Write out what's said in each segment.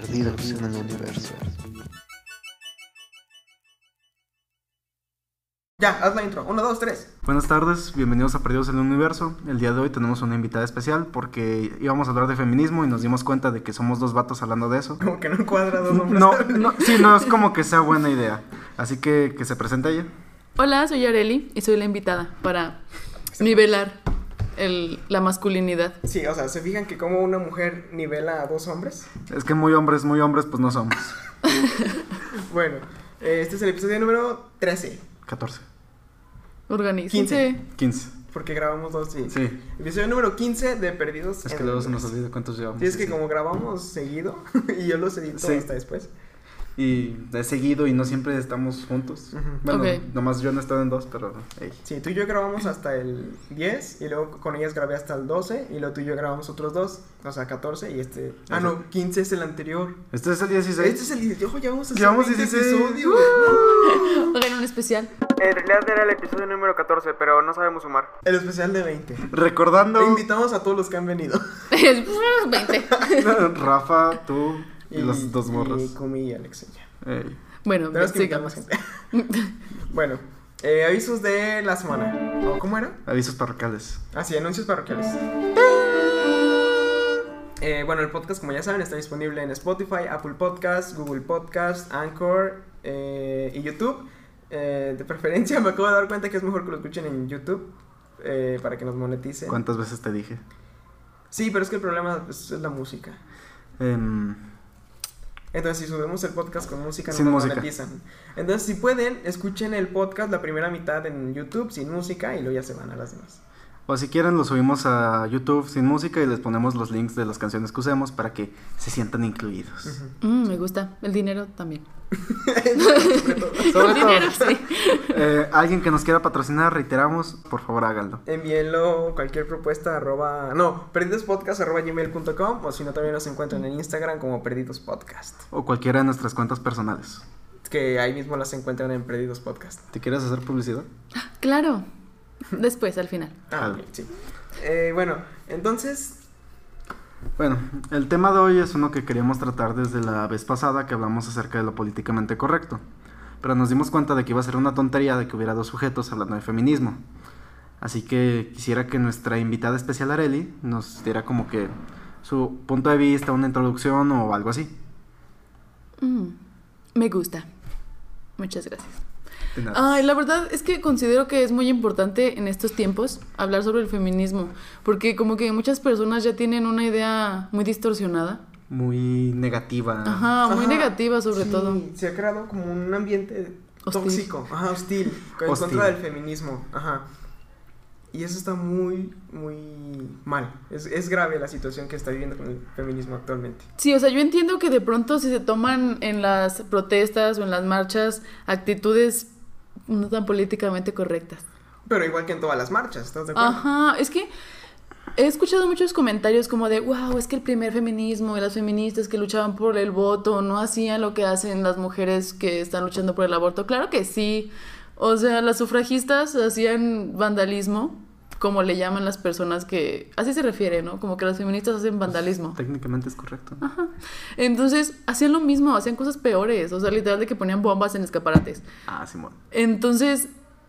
Perdidos en el universo. Ya, haz la intro. 1, 2, 3. Buenas tardes, bienvenidos a Perdidos en el Universo. El día de hoy tenemos una invitada especial porque íbamos a hablar de feminismo y nos dimos cuenta de que somos dos vatos hablando de eso. Como que no cuadra dos nombres. No es como que sea buena idea. Así que se presente ella. Hola, soy Areli y soy la invitada para nivelar la masculinidad. Sí, o sea, ¿se fijan que como una mujer nivela a dos hombres? Es que muy hombres, pues no somos. Bueno, este es el episodio número 13. 14. Organícense. 15. Porque grabamos dos, sí. Sí. Episodio número 15 de Perdidos. Es que luego se nos olvida cuántos llevamos. Sí, es que como grabamos seguido y yo los edito hasta después. Y he seguido y no siempre estamos juntos. Bueno, Okay. nomás yo no he estado en dos, pero hey. Sí, tú y yo grabamos hasta el 10 y luego con ellas grabé hasta el 12 y luego tú y yo grabamos otros dos, o sea, 14 y este... Ah, no, 15 es el anterior. Este es el 16. Este es el 16. Ojo, ya Llevamos 20 16 episodios. Hagan un especial. En realidad era el episodio número 14, pero no sabemos sumar. El especial de 20. Recordando. E invitamos a todos los que han venido. 20. Rafa, tú y los dos morros. Y Kumi y Alex. Ey. Bueno, Tenemos que invitar sigamos. más gente. Bueno, avisos de la semana. ¿O cómo era? Avisos parroquiales. Ah, sí, anuncios parroquiales. Bueno, el podcast, como ya saben, está disponible en Spotify, Apple Podcasts, Google Podcasts, Anchor y YouTube. De preferencia, me acabo de dar cuenta que es mejor que lo escuchen en YouTube para que nos moneticen. ¿Cuántas veces te dije? Sí, pero es que el problema es la música. Entonces, si subimos el podcast con música, no nos monetizan. Entonces, si pueden, escuchen el podcast la primera mitad en YouTube sin música y luego ya se van a las demás. O si quieren, lo subimos a YouTube sin música y les ponemos los links de las canciones que usemos para que se sientan incluidos. Me gusta. El dinero también. Sobre El dinero, todo, sí. alguien que nos quiera patrocinar, reiteramos, por favor háganlo. Envíenlo, cualquier propuesta, perdidospodcast@gmail.com o si no, también nos encuentran en Instagram como perdidospodcast. O cualquiera de nuestras cuentas personales. Que ahí mismo las encuentran en Perdidos Podcast. ¿Te quieres hacer publicidad? Claro. Después, al final. Ok, sí. Bueno, entonces... Bueno, el tema de hoy es uno que queríamos tratar desde la vez pasada que hablamos acerca de lo políticamente correcto. Pero nos dimos cuenta de que iba a ser una tontería de que hubiera dos sujetos hablando de feminismo. Así que quisiera que nuestra invitada especial Areli nos diera como que su punto de vista, una introducción o algo así. Me gusta. Muchas gracias. De nada. Ay, la verdad es que considero que es muy importante en estos tiempos hablar sobre el feminismo, porque como que muchas personas ya tienen una idea muy distorsionada. Muy negativa. Muy negativa sobre todo. Se ha creado como un ambiente Hostil. tóxico, hostil, en contra del feminismo, Y eso está muy, muy mal. Es grave la situación que está viviendo con el feminismo actualmente. Sí, o sea, yo entiendo que de pronto si se toman en las protestas o en las marchas actitudes no tan políticamente correctas. Pero igual que en todas las marchas, ¿estás de acuerdo? Es que he escuchado muchos comentarios como de, wow, es que el primer feminismo y las feministas que luchaban por el voto no hacían lo que hacen las mujeres que están luchando por el aborto. Claro que sí. O sea, las sufragistas hacían vandalismo, como le llaman las personas que... Así se refiere, ¿no? Como que las feministas hacen vandalismo. Pues, técnicamente es correcto. Entonces, hacían lo mismo, hacían cosas peores. O sea, literal de que ponían bombas en escaparates. Simón. Entonces,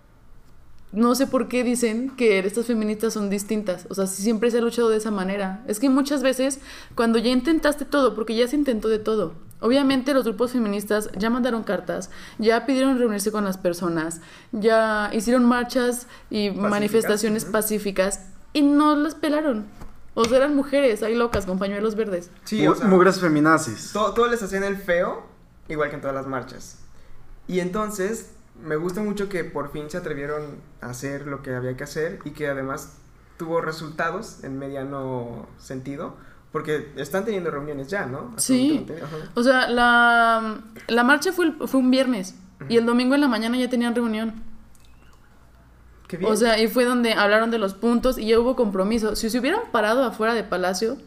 no sé por qué dicen que estas feministas son distintas. O sea, siempre se ha luchado de esa manera. Es que muchas veces, cuando ya intentaste todo, porque ya se intentó de todo. Obviamente los grupos feministas ya mandaron cartas, ya pidieron reunirse con las personas, ya hicieron marchas y manifestaciones pacíficas y no las pelaron. O sea, eran mujeres ahí locas con pañuelos verdes. Sí, o sea, mugres feminazis. Todo les hacían el feo, igual que en todas las marchas. Y entonces, me gusta mucho que por fin se atrevieron a hacer lo que había que hacer y que además tuvo resultados en mediano sentido. Porque están teniendo reuniones ya, ¿no? Sí. O sea, la marcha fue un viernes. Y el domingo en la mañana ya tenían reunión. Qué bien. O sea, y fue donde hablaron de los puntos y ya hubo compromiso. Si se hubieran parado afuera de Palacio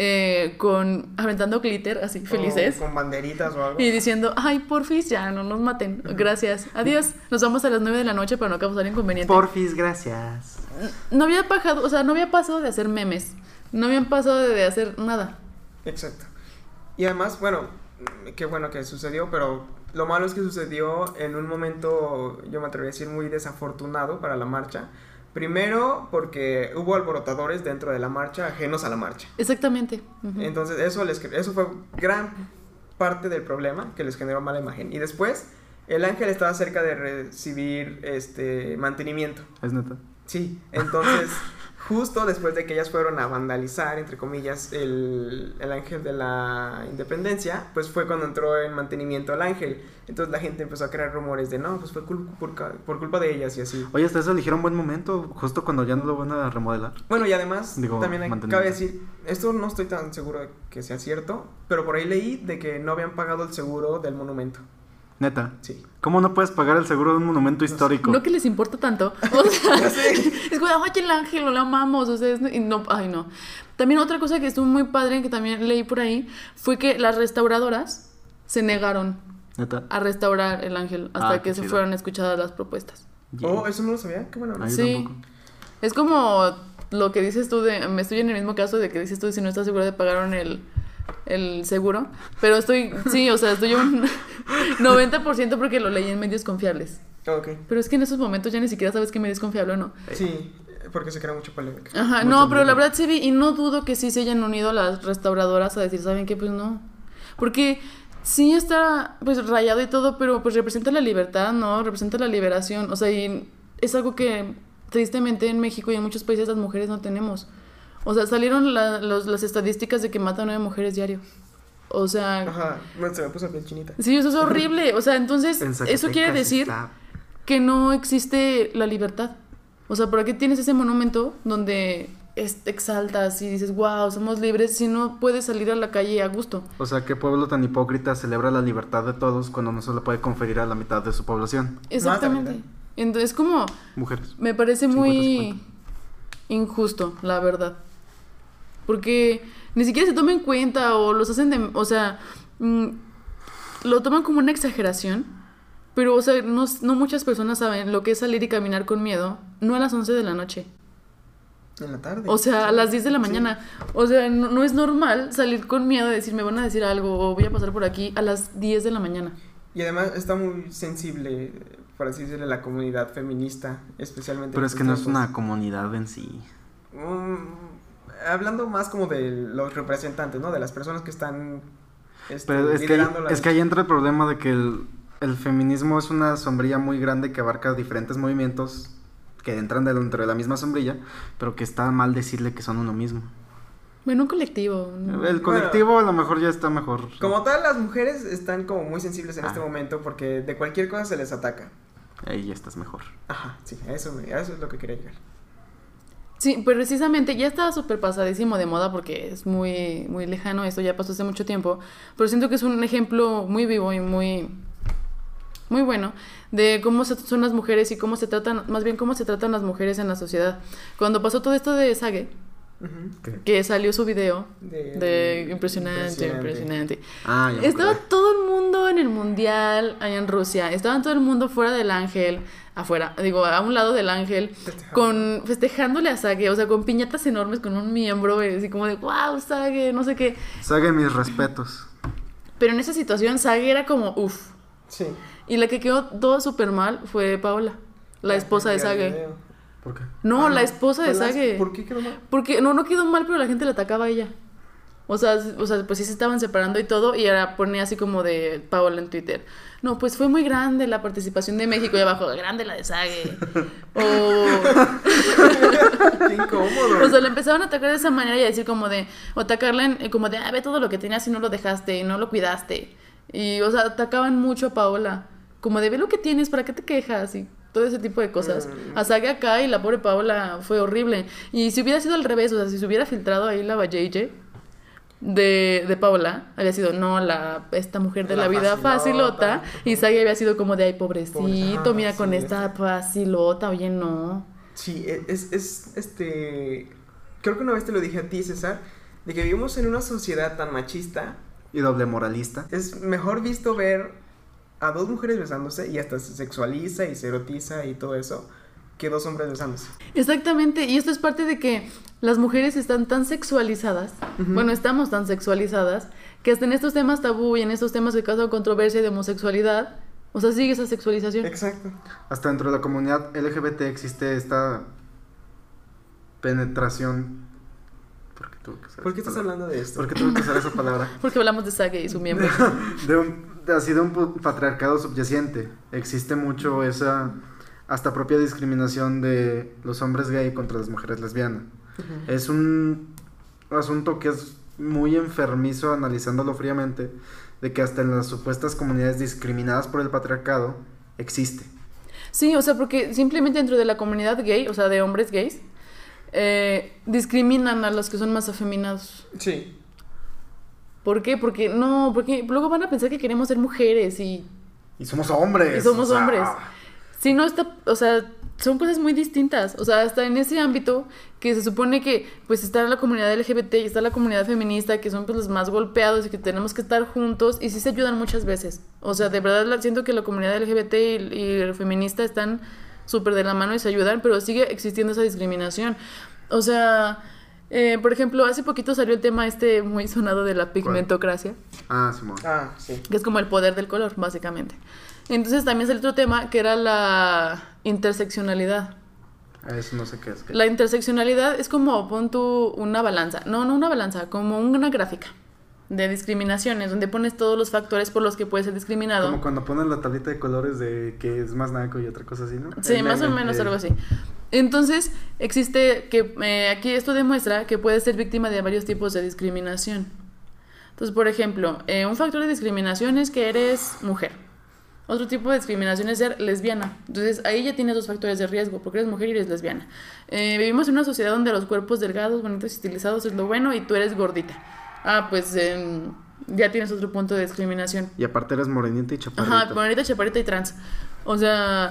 aventando glitter, así, felices. Con banderitas o algo. Y diciendo, ay, porfis, ya, no nos maten. Gracias. Adiós. Nos vamos a las 9 de la noche para no causar inconveniente. Porfis, gracias. No había pasado de hacer memes. No habían pasado de hacer nada. Exacto. Y además, bueno, qué bueno que sucedió, pero lo malo es que sucedió en un momento, yo me atrevería a decir, muy desafortunado para la marcha. Primero, porque hubo alborotadores dentro de la marcha, ajenos a la marcha. Exactamente. Uh-huh. Entonces, eso fue gran parte del problema, que les generó mala imagen. Y después, el ángel estaba cerca de recibir mantenimiento. ¿Es neta? Sí, entonces, justo después de que ellas fueron a vandalizar, entre comillas, el ángel de la independencia, pues fue cuando entró en mantenimiento el ángel. Entonces la gente empezó a crear rumores de, no, pues fue por culpa de ellas y así. Oye, hasta eso eligieron buen momento, justo cuando ya no lo van a remodelar. Bueno, y además, también mantenimiento. cabe decir, esto no estoy tan seguro de que sea cierto, pero por ahí leí de que no habían pagado el seguro del monumento. Neta. Sí. ¿Cómo no puedes pagar el seguro de un monumento histórico? No que les importa tanto. O sea, es como, ay, el ángel, lo amamos. O sea, y no, ay, no. También otra cosa que estuvo muy padre, que también leí por ahí, fue que las restauradoras se negaron ¿Neta? a restaurar el ángel hasta que se chido. fueron escuchadas las propuestas. Yeah. Oh, eso no lo sabía, qué bueno. Ah, yo Sí. tampoco. Es como lo que dices tú de, me estoy en el mismo caso de que dices tú si no estás seguro de pagar el seguro, pero estoy un 90% porque lo leí en medios confiables. Ok. Pero es que en esos momentos ya ni siquiera sabes qué medio es confiable o no. Sí, porque se crea mucha polémica. Ajá, Mucho no, pero la miedo. verdad sí vi, y no dudo que sí se hayan unido las restauradoras a decir, ¿saben qué? Pues no. Porque sí está pues rayado y todo, pero pues representa la libertad, ¿no? Representa la liberación. O sea, y es algo que tristemente en México y en muchos países las mujeres no tenemos. O sea, salieron las estadísticas de que matan 9 mujeres diario. O sea, Ajá, bueno, se me puso la piel chinita. sí, eso es horrible. O sea, entonces, En eso Zacatecas quiere decir está- que no existe la libertad. O sea, ¿para qué tienes ese monumento donde te exaltas y dices, wow, somos libres, si no puedes salir a la calle a gusto? O sea, ¿qué pueblo tan hipócrita celebra la libertad de todos cuando no se la puede conferir a la mitad de su población? Exactamente. Más Entonces, como, Mujeres. me parece 50-50. muy injusto, la verdad. Porque ni siquiera se toma en cuenta o los hacen de... O sea, lo toman como una exageración. Pero, o sea, no muchas personas saben lo que es salir y caminar con miedo, no a las 11 de la noche. En la tarde. O sea, a las 10 de la Sí. mañana. O sea, no es normal salir con miedo de decir, me van a decir algo o voy a pasar por aquí a las 10 de la mañana. Y además está muy sensible, por así decirlo, la comunidad feminista, especialmente. Pero en es que estos no es tiempos. una comunidad en sí. Hablando más como de los representantes, ¿no? De las personas que están Pero es liderando la que ahí entra el problema de que el feminismo es una sombrilla muy grande que abarca diferentes movimientos que entran dentro de la misma sombrilla, pero que está mal decirle que son uno mismo. Bueno, un colectivo. ¿no? El colectivo a lo mejor ya está mejor. Como tal, las mujeres están como muy sensibles en Ah. este momento porque de cualquier cosa se les ataca. Ahí ya estás mejor. Ajá, sí, a eso es lo que quería llegar. Sí, pero precisamente ya estaba súper pasadísimo de moda porque es muy, muy lejano, esto ya pasó hace mucho tiempo, pero siento que es un ejemplo muy vivo y muy, muy bueno de cómo son las mujeres y cómo se tratan, más bien cómo se tratan las mujeres en la sociedad. Cuando pasó todo esto de Sage, Ujú. que salió su video de impresionante. Ah, ya me Estaba acordé. todo el mundo en el mundial allá en Rusia, estaba todo el mundo fuera del ángel, a un lado del ángel, festejándole a Sage, o sea, con piñatas enormes, con un miembro, así como de, wow, Sage, no sé qué. Sage, mis respetos. Pero en esa situación Sage era como, uff. Sí. Y la que quedó todo súper mal fue Paola, la esposa de Sage. ¿Por qué? No, la esposa de Fue Sage. ¿Por qué quedó mal? Porque no quedó mal, pero la gente la atacaba a ella. O sea, pues sí se estaban separando y todo, y ahora pone así como de Paola en Twitter. No, pues fue muy grande la participación de México y abajo, grande la de Sage. Qué incómodo. O sea, le empezaban a atacar de esa manera y a decir como de, o atacarla como de, ve todo lo que tenías y no lo dejaste y no lo cuidaste. Y, o sea, atacaban mucho a Paola. Como de, ve lo que tienes, ¿para qué te quejas? Y todo ese tipo de cosas. A Sage acá y la pobre Paola fue horrible. Y si hubiera sido al revés, o sea, si se hubiera filtrado ahí la JJ de Paola, había sido, no, esta mujer de la vida facilota. Y Sage había sido como de, ay, pobrecito, mira sí, con esta facilota, oye, no. Sí, creo que una vez te lo dije a ti, César, de que vivimos en una sociedad tan machista. Y doble moralista. Es mejor visto ver a dos mujeres besándose y hasta se sexualiza y se erotiza y todo eso que dos hombres besándose. Exactamente, y esto es parte de que las mujeres están tan sexualizadas, bueno, estamos tan sexualizadas, que hasta en estos temas tabú y en estos temas que causan controversia de homosexualidad, o sea, sigue esa sexualización. Exacto. Hasta dentro de la comunidad LGBT existe esta penetración. ¿Por qué tuve que usar ¿Por qué esa estás palabra? hablando de esto? ¿Por qué tuve que usar esa palabra? Porque hablamos de Sage y su miembro. Así de un patriarcado subyacente. Existe mucho esa hasta propia discriminación de los hombres gay contra las mujeres lesbianas. Es un asunto que es muy enfermizo analizándolo fríamente, de que hasta en las supuestas comunidades discriminadas por el patriarcado existe. Sí, o sea, porque simplemente dentro de la comunidad gay, o sea, de hombres gays, discriminan a los que son más afeminados. Sí. ¿Por qué? Porque luego van a pensar que queremos ser mujeres y somos hombres. Y somos o sea, hombres. Sí, no está, o sea, son cosas muy distintas. O sea, hasta en ese ámbito que se supone que pues está la comunidad LGBT y está la comunidad feminista, que son pues los más golpeados y que tenemos que estar juntos y sí se ayudan muchas veces. O sea, de verdad siento que la comunidad LGBT y el feminista están súper de la mano y se ayudan, pero sigue existiendo esa discriminación. O sea, por ejemplo, hace poquito salió el tema muy sonado de la pigmentocracia. Simón. Sí. Que es como el poder del color, básicamente. Entonces también salió otro tema que era la interseccionalidad. Eso no sé qué es. La interseccionalidad es como, pon tú una balanza. No una balanza, como una gráfica de discriminaciones, donde pones todos los factores por los que puedes ser discriminado. Como cuando ponen la tablita de colores de que es más naco y otra cosa así, ¿no? Sí, más o menos algo así. Entonces, existe que aquí esto demuestra que puedes ser víctima de varios tipos de discriminación. Entonces, por ejemplo, un factor de discriminación es que eres mujer. Otro tipo de discriminación es ser lesbiana. Entonces, ahí ya tienes dos factores de riesgo, porque eres mujer y eres lesbiana. Vivimos en una sociedad donde los cuerpos delgados, bonitos y estilizados es lo bueno y tú eres gordita. Pues ya tienes otro punto de discriminación. Y aparte eres morenita y chaparrita. Ajá, morenita, chaparrita y trans. O sea,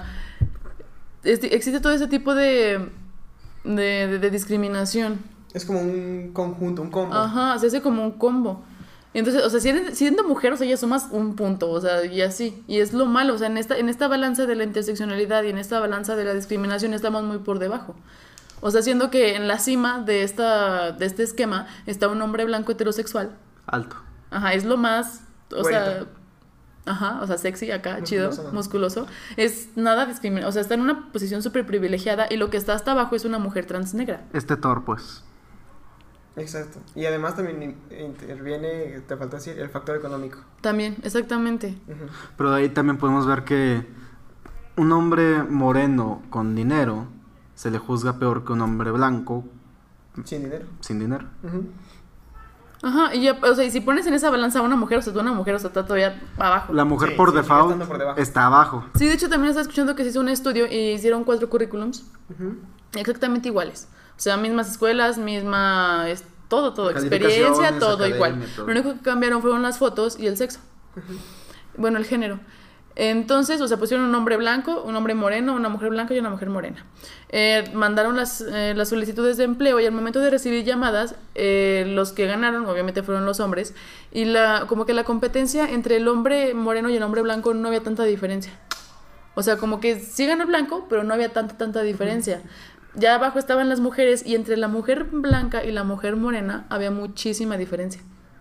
existe todo ese tipo de discriminación. Es como un conjunto, un combo. Ajá, se hace como un combo. Entonces, o sea, siendo mujer, o sea, ya sumas un punto, o sea, y así. Y es lo malo, o sea, en esta balanza de la interseccionalidad y en esta balanza de la discriminación estamos muy por debajo. O sea, siendo que en la cima de este esquema está un hombre blanco heterosexual. Alto. Ajá, es lo más, o Vuelta. sea, ajá, o sea, sexy acá, Musculoso, chido, ¿no? musculoso. Es nada discriminado, o sea, está en una posición súper privilegiada y lo que está hasta abajo es una mujer trans negra. Thor, pues. Exacto. Y además también interviene, te falta decir, el factor económico. También, exactamente. Ujú. Pero de ahí también podemos ver que un hombre moreno con dinero se le juzga peor que un hombre blanco Sin dinero. sin dinero. Ujú. Ajá, y ya, o sea, y si pones en esa balanza a una mujer, o sea, tú una mujer, o sea, está todavía abajo. La mujer Sí, por sí, sigue default estando por debajo. está abajo. Sí, de hecho también estaba escuchando que se hizo un estudio y hicieron 4 currículums Ujú. exactamente iguales. O sea, mismas escuelas, todo, Calificaciones, experiencia, todo academia, igual. todo. Lo único que cambiaron fueron las fotos y el sexo. Bueno, el género. Entonces, o sea, pusieron un hombre blanco, un hombre moreno, una mujer blanca y una mujer morena. Mandaron las solicitudes de empleo y al momento de recibir llamadas, los que ganaron, obviamente fueron los hombres, y como que la competencia entre el hombre moreno y el hombre blanco no había tanta diferencia. O sea, como que sí ganó el blanco, pero no había tanta diferencia. Ya abajo estaban las mujeres y entre la mujer blanca y la mujer morena había muchísima diferencia.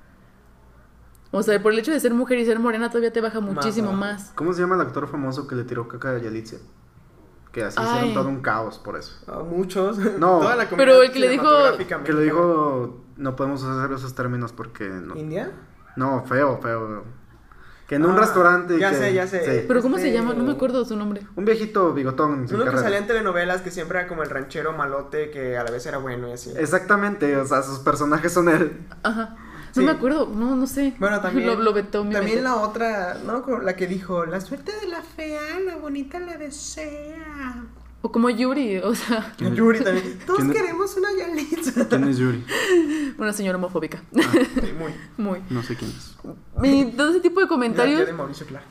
O sea, por el hecho de ser mujer y ser morena todavía te baja muchísimo abajo. más. ¿Cómo se llama el actor famoso que le tiró caca a Yalitza? Que así hicieron Ay. todo un caos por eso. Muchos. No. Toda la Pero el que le dijo- cinematográfica Que le mexicana. dijo, no podemos usar esos términos porque no. ¿India? No, feo. Que en un restaurante. Ya que- sé. sí. Pero ¿cómo se llama? No me acuerdo su nombre. Un viejito bigotón sin Uno que carrera. salía en telenovelas que siempre era como el ranchero malote que a la vez era bueno y así. Exactamente, o sea, sus personajes son él. Ajá. No Sí. me acuerdo, no sé. Bueno, también. Lo vetó mi También mente. la otra, no me acuerdo, la que dijo: la suerte de la fea, la bonita la desea. O como Yuri, o sea, ¿Quién es? Yuri también. Todos ¿Quién es? queremos una Yalitza. ¿Quién es Yuri? una señora homofóbica. Sí, muy. Muy. No sé quién es. Y todo ese tipo de La tía comentarios. de Mauricio Clark.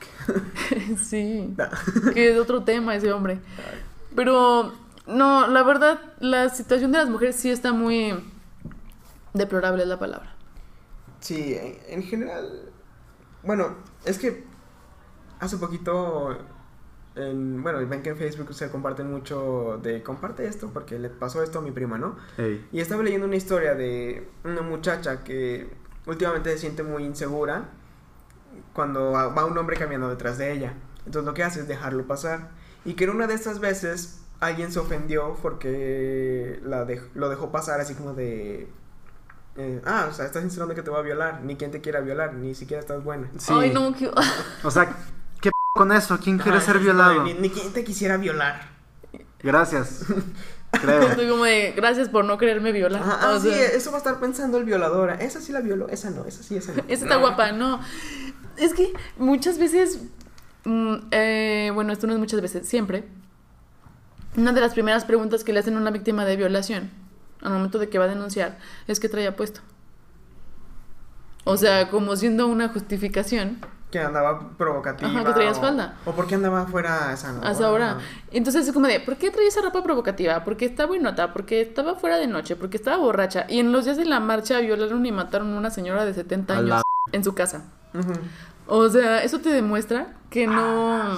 Sí. Da. Que es otro tema ese hombre. Pero, no, la verdad, la situación de las mujeres sí está muy deplorable, es la palabra. Sí, en general. Bueno, es que hace poquito bueno, ven que en Facebook se comparten mucho de comparte esto porque le pasó esto a mi prima, ¿no? Ey. Y estaba leyendo una historia de una muchacha que últimamente se siente muy insegura cuando va un hombre caminando detrás de ella. Entonces lo que hace es dejarlo pasar. Y que en una de estas veces alguien se ofendió porque lo dejó pasar así como de... o sea, estás insinuando que te va a violar. Ni quien te quiera violar, ni siquiera estás buena. Sí. Ay, no, qué... O sea, ¿qué con eso? ¿Quién quiere Ajá, ser es violado? como de, ni quien te quisiera violar. Gracias. Creo. Estoy como de, gracias por no quererme violar. O Sí, sea, eso va a estar pensando el violador. Esa sí la violó, esa no, esa sí, esa no. esa está guapa, no. Es que muchas veces, bueno, esto no es muchas veces, siempre. Una de las primeras preguntas que le hacen a una víctima de violación al momento de que va a denunciar es qué traía puesto. O sea, como siendo una justificación. Que andaba provocativa. Ajá, que traías falda. O porque andaba afuera a esa hora. Hasta ahora. Entonces es como de, ¿por qué traía esa ropa provocativa? Porque estaba buenota, porque estaba fuera de noche, porque estaba borracha. Y en los días de la marcha violaron y mataron a una señora de 70 años en su casa. Ujú. O sea, eso te demuestra que no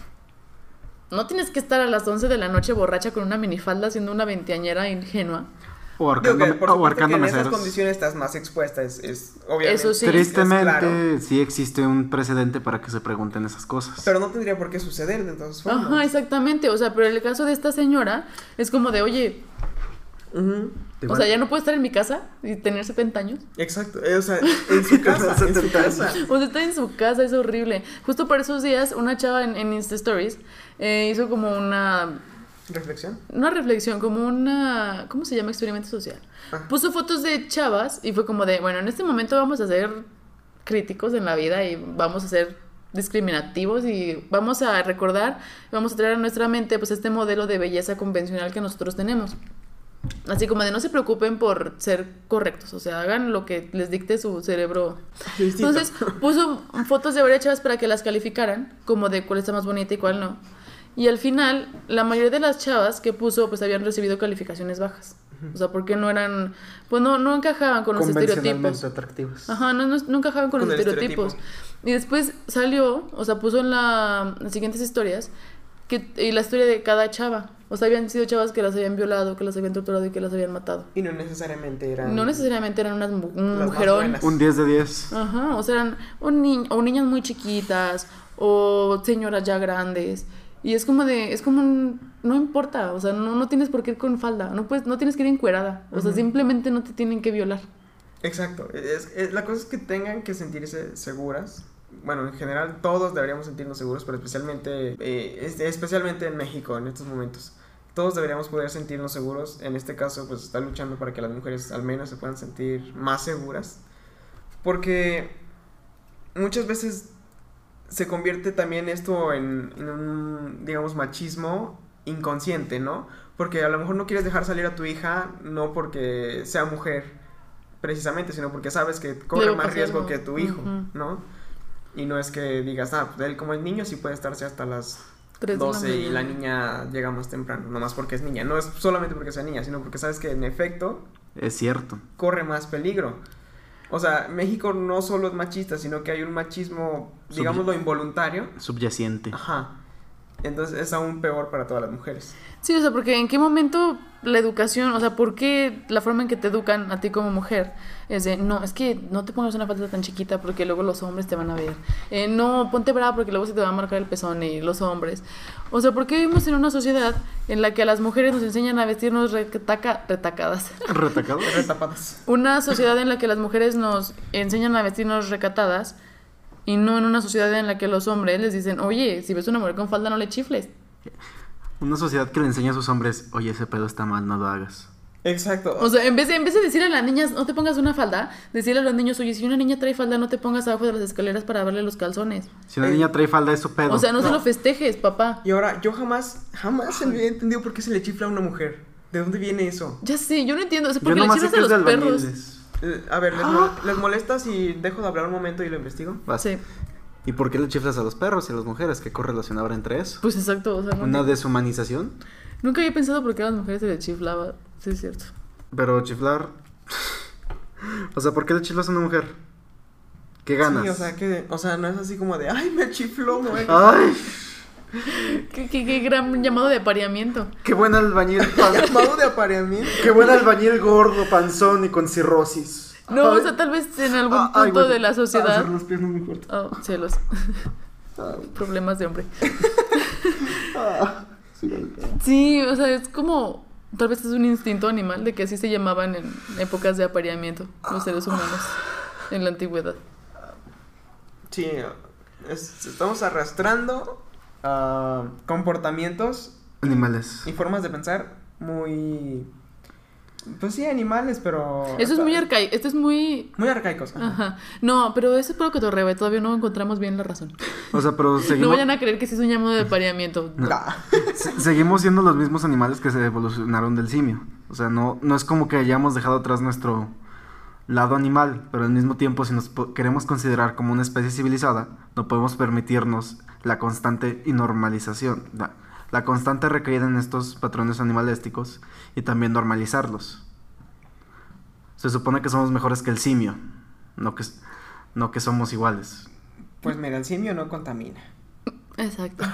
tienes que estar a las 11 de la noche borracha con una minifalda siendo una veinteañera ingenua. O Digo que, por supuesto ahorcando que en esas meseros. condiciones estás más expuesta, es obviamente. Eso sí. Tristemente, es claro, sí existe un precedente para que se pregunten esas cosas. pero no tendría por qué suceder de todas formas. Ajá, exactamente. O sea, pero el caso de esta señora es como de, oye, Ujú. o sea, ya no puedo estar en mi casa y tener 70 años. Exacto, o sea, en su casa, en su casa. O sea, está en su casa, es horrible. Justo por esos días, una chava en Insta Stories hizo como una ¿Reflexión? reflexión, como una, ¿cómo se llama? Experimento social. Ah. Puso fotos de chavas y fue como de, bueno, en este momento vamos a ser críticos en la vida y vamos a ser discriminativos y vamos a recordar, vamos a traer a nuestra mente pues este modelo de belleza convencional que nosotros tenemos. Así como de no se preocupen por ser correctos, o sea, hagan lo que les dicte su cerebro. Distinto. Entonces puso fotos de varias chavas para que las calificaran, como de cuál está más bonita y cuál no. Y al final, la mayoría de las chavas que puso, pues habían recibido calificaciones bajas. O sea, porque no eran, pues no encajaban con los estereotipos. atractivos. Ajá, no encajaban con los el estereotipos. Y después salió, o sea, puso en las siguientes historias, y la historia de cada chava. O sea, habían sido chavas que las habían violado, que las habían torturado y que las habían matado. Y no necesariamente eran... No necesariamente eran un más mujerón. buenas. Un 10 de 10. Ajá, o sea, eran o niñas muy chiquitas, o señoras ya grandes. Y es como no importa, o sea, no tienes por qué ir con falda, no tienes que ir encuerada, o sea, Ujú. simplemente no te tienen que violar. Exacto, la cosa es que tengan que sentirse seguras. Bueno, en general todos deberíamos sentirnos seguros, pero especialmente en México en estos momentos. Todos deberíamos poder sentirnos seguros. En este caso, pues está luchando para que las mujeres al menos se puedan sentir más seguras. Porque muchas veces se convierte también esto en un, digamos, machismo inconsciente, ¿no? Porque a lo mejor no quieres dejar salir a tu hija, no porque sea mujer precisamente, sino porque sabes que corre Luego más pasa riesgo algo. que tu hijo, Ujú. ¿no? Y no es que digas, pues él como es niño sí puede estarse hasta las 3 de la 12 y la mañana. niña llega más temprano, nomás porque es niña. No es solamente porque sea niña, sino porque sabes que en efecto Es cierto. corre más peligro. O sea, México no solo es machista, sino que hay un machismo, digámoslo, involuntario. Subyacente. Ajá. Entonces es aún peor para todas las mujeres. Sí, o sea, porque en qué momento la educación, o sea, ¿por qué la forma en que te educan a ti como mujer es de, no, es que no te pongas una falda tan chiquita porque luego los hombres te van a ver, no, ponte brava porque luego se te va a marcar el pezón y los hombres, o sea, ¿por qué vivimos en una sociedad en la que a las mujeres nos enseñan a vestirnos retacadas? ¿Retacado? Retapadas. Una sociedad en la que las mujeres nos enseñan a vestirnos recatadas y no en una sociedad en la que los hombres les dicen, oye, si ves una mujer con falda no le chifles. Una sociedad que le enseña a sus hombres, oye, ese pedo está mal, no lo hagas. Exacto. O sea, en vez de decirle a las niñas, no te pongas una falda, decirle a los niños, oye, si una niña trae falda, no te pongas abajo de las escaleras para verle los calzones. Si una niña trae falda, es su pedo. O sea, no se No. lo festejes, papá. Y ahora, yo jamás se me había entendido por qué se le chifla a una mujer. ¿De dónde viene eso? Ya sé, yo no entiendo. O sea, Yo porque le nomás sé chiflas que a es los de perros. albañiles. A ver, ¿les molesta si dejo de hablar un momento y lo investigo? Vas. Sí, ¿Y por qué le chiflas a los perros y a las mujeres? ¿Qué correlación habrá entre eso? pues exacto. O sea, no ¿Una entiendo. deshumanización? Nunca había pensado por qué a las mujeres se les chiflaba. Sí, es cierto. Pero chiflar... O sea, ¿por qué le chiflas a una mujer? ¿Qué ganas? Sí, o sea, no es así como de, ay, me chifló, güey. ¡Ay! Qué gran llamado de apareamiento. Qué buen albañil. Llamado de apareamiento. Qué buen albañil gordo, panzón y con cirrosis. No, o sea, tal vez en algún punto de la sociedad. Hacer las piernas muy fuertes. Oh, cielos. Problemas de hombre. Sí, o sea, es como. Tal vez es un instinto animal de que así se llamaban en épocas de apareamiento los seres humanos en la antigüedad. Sí, estamos arrastrando comportamientos Animales. y formas de pensar muy... Pues sí, animales, pero... Eso es muy arcaico, esto es muy... Muy arcaicos. Ajá. Ajá. No, pero eso es por lo que te rebe, todavía no encontramos bien la razón. O sea, pero No seguimos... vayan a creer que sí es un llamado de apareamiento. Ah. Seguimos siendo los mismos animales que se evolucionaron del simio. O sea, no es como que hayamos dejado atrás nuestro lado animal, pero al mismo tiempo, si nos queremos considerar como una especie civilizada, no podemos permitirnos la constante normalización, la constante recaída en estos patrones animalísticos y también normalizarlos. Se supone que somos mejores que el simio, no que somos iguales. Pues mira, el simio no contamina. Exacto.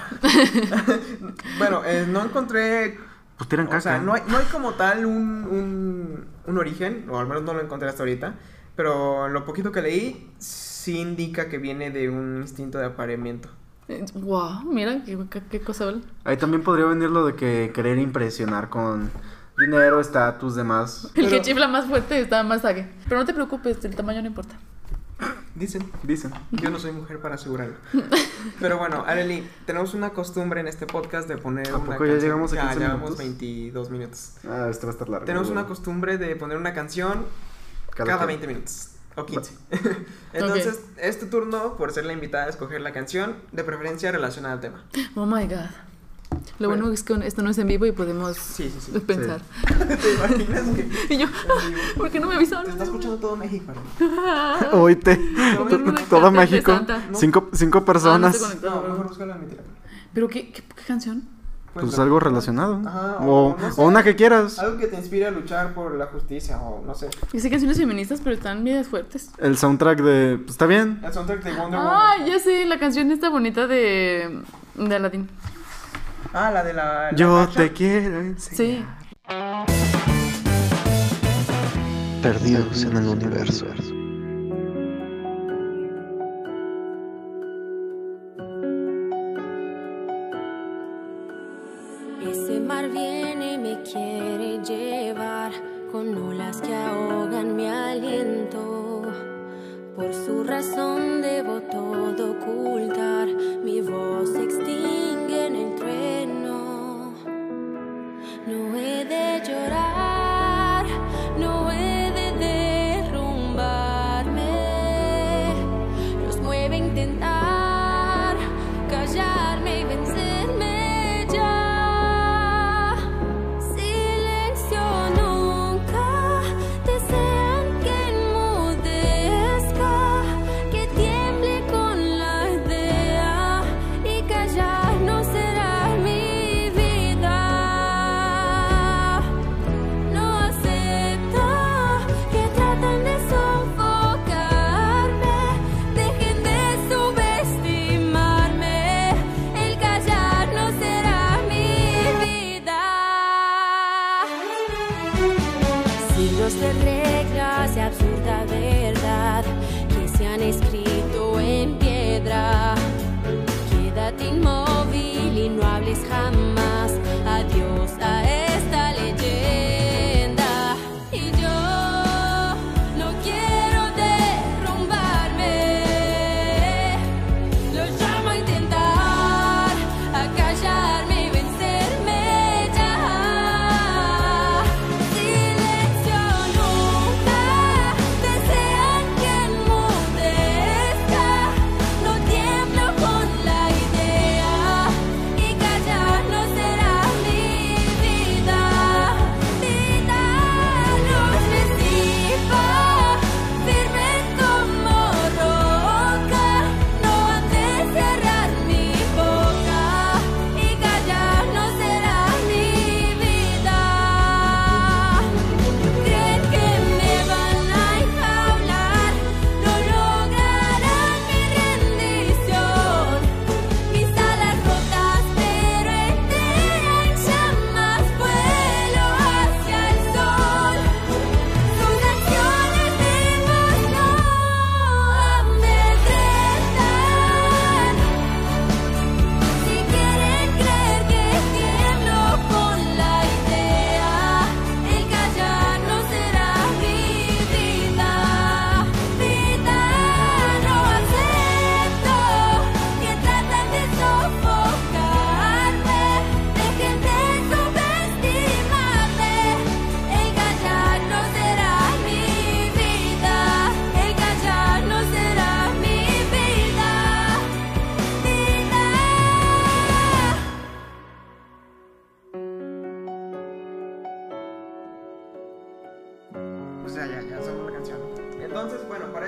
Bueno, no encontré... Pues tiran caca. O sea, no hay como tal un origen, o al menos no lo encontré hasta ahorita, pero lo poquito que leí sí indica que viene de un instinto de apareamiento. Wow, mira qué cosa, ¿vale? Ahí también podría venir lo de que querer impresionar con dinero, estatus, demás. El que Pero- chifla más fuerte está más saque. Pero no te preocupes, el tamaño no importa. Dicen. Dicen. Yo no soy mujer para asegurarlo. Pero bueno, Arely, tenemos una costumbre en este podcast de poner ¿A una poco ya canción. llegamos a 15 llevamos minutos? 22 minutos. Ah, esto va a estar largo. Tenemos una costumbre de poner una canción cada 20 minutos. O 15. Entonces, es tu turno por ser la invitada a escoger la canción, de preferencia relacionada al tema. Oh my god. Lo bueno es que esto no es en vivo y podemos Sí. pensar. ¿Te imaginas que Y yo, ¿por qué no me avisaron? te está escuchando todo México, Arely? Oíte, Una todo carta de México, Santa. cinco personas. estoy conectado. No, mejor búscala en mi teléfono. ¿Pero qué canción? Pues lo- algo relacionado. Ajá, o no sé, o una que quieras. algo que te inspire a luchar por la justicia, o no sé. Yo sé canciones feministas, pero están bien fuertes. El soundtrack de... Pues está bien. El soundtrack de Wonder Ah, Woman. ya sé, la canción esta bonita de Aladdin. Ah, la de la Yo marcha. te quiero enseñar. Sí. Perdidos en el universo. Ese mar viene y me quiere llevar con olas que ahogan mi aliento. Por su razón debo todo ocultar, mi voz se extingue en el trueno. No he de llorar, no he de derrumbarme. Los mueve a intentar callarme y vencerme ya. Silencio, nunca desean que enmudezca, que tiemble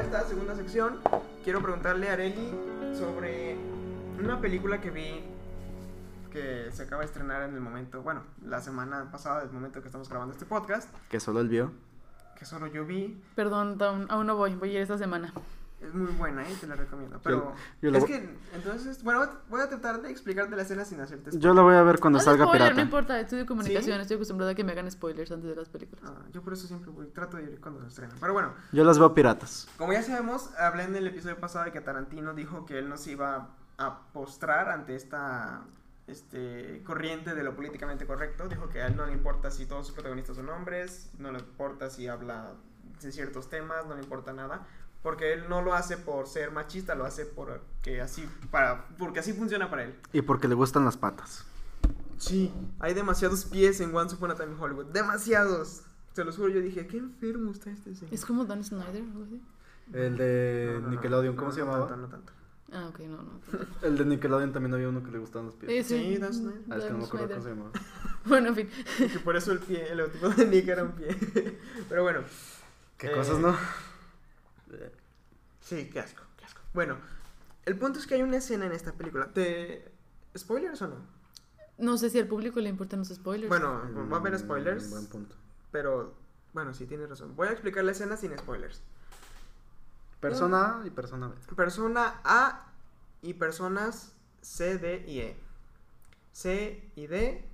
esta segunda sección quiero preguntarle a Areli sobre una película que vi que se acaba de estrenar en el momento, bueno, la semana pasada, del momento que estamos grabando este podcast, Que solo él vio. que solo yo vi. Perdón, aún no voy a ir esta semana. Es muy buena, te la recomiendo. Pero yo es que, entonces, bueno, voy a tratar de explicarte la escena sin hacerte spoiler. Yo la voy a ver cuando No salga spoiler, pirata. no importa, estudio comunicación, ¿Sí? estoy acostumbrada a que me hagan spoilers antes de las películas. Yo por eso siempre trato de ir cuando se estrenan. Pero bueno, Yo las veo piratas. como ya sabemos, hablé en el episodio pasado de que Tarantino dijo que él no se iba a postrar ante esta corriente de lo políticamente correcto. Dijo que a él no le importa si todos sus protagonistas son hombres, no le importa si habla de ciertos temas, no le importa nada, porque él no lo hace por ser machista, lo hace porque así funciona para él. Y porque le gustan las patas. Sí, hay demasiados pies en Once Upon a Time in Hollywood, demasiados. Se los juro, yo dije, qué enfermo está este señor. ¿Es como Dan Snyder o algo así? El de No, Nickelodeon, ¿cómo no, se no llamaba? tanto, no tanto. Ah, ok, no. El de Nickelodeon también había uno que le gustaban los pies. Sí, Dan Snyder. Ah, es que no me Dan acuerdo Snyder. cómo se llamaba. Bueno, en fin. Que por eso el logotipo de Nick era un pie. Pero bueno. ¿Qué cosas, no? Sí, qué asco, qué asco. Bueno, el punto es que hay una escena en esta película. ¿Spoilers o no? No sé si al público le importan los spoilers. Bueno, va a haber spoilers. Buen punto. Pero, bueno, sí, tienes razón. Voy a explicar la escena sin spoilers. Persona A y persona B. Persona A y personas C, D y E. C y D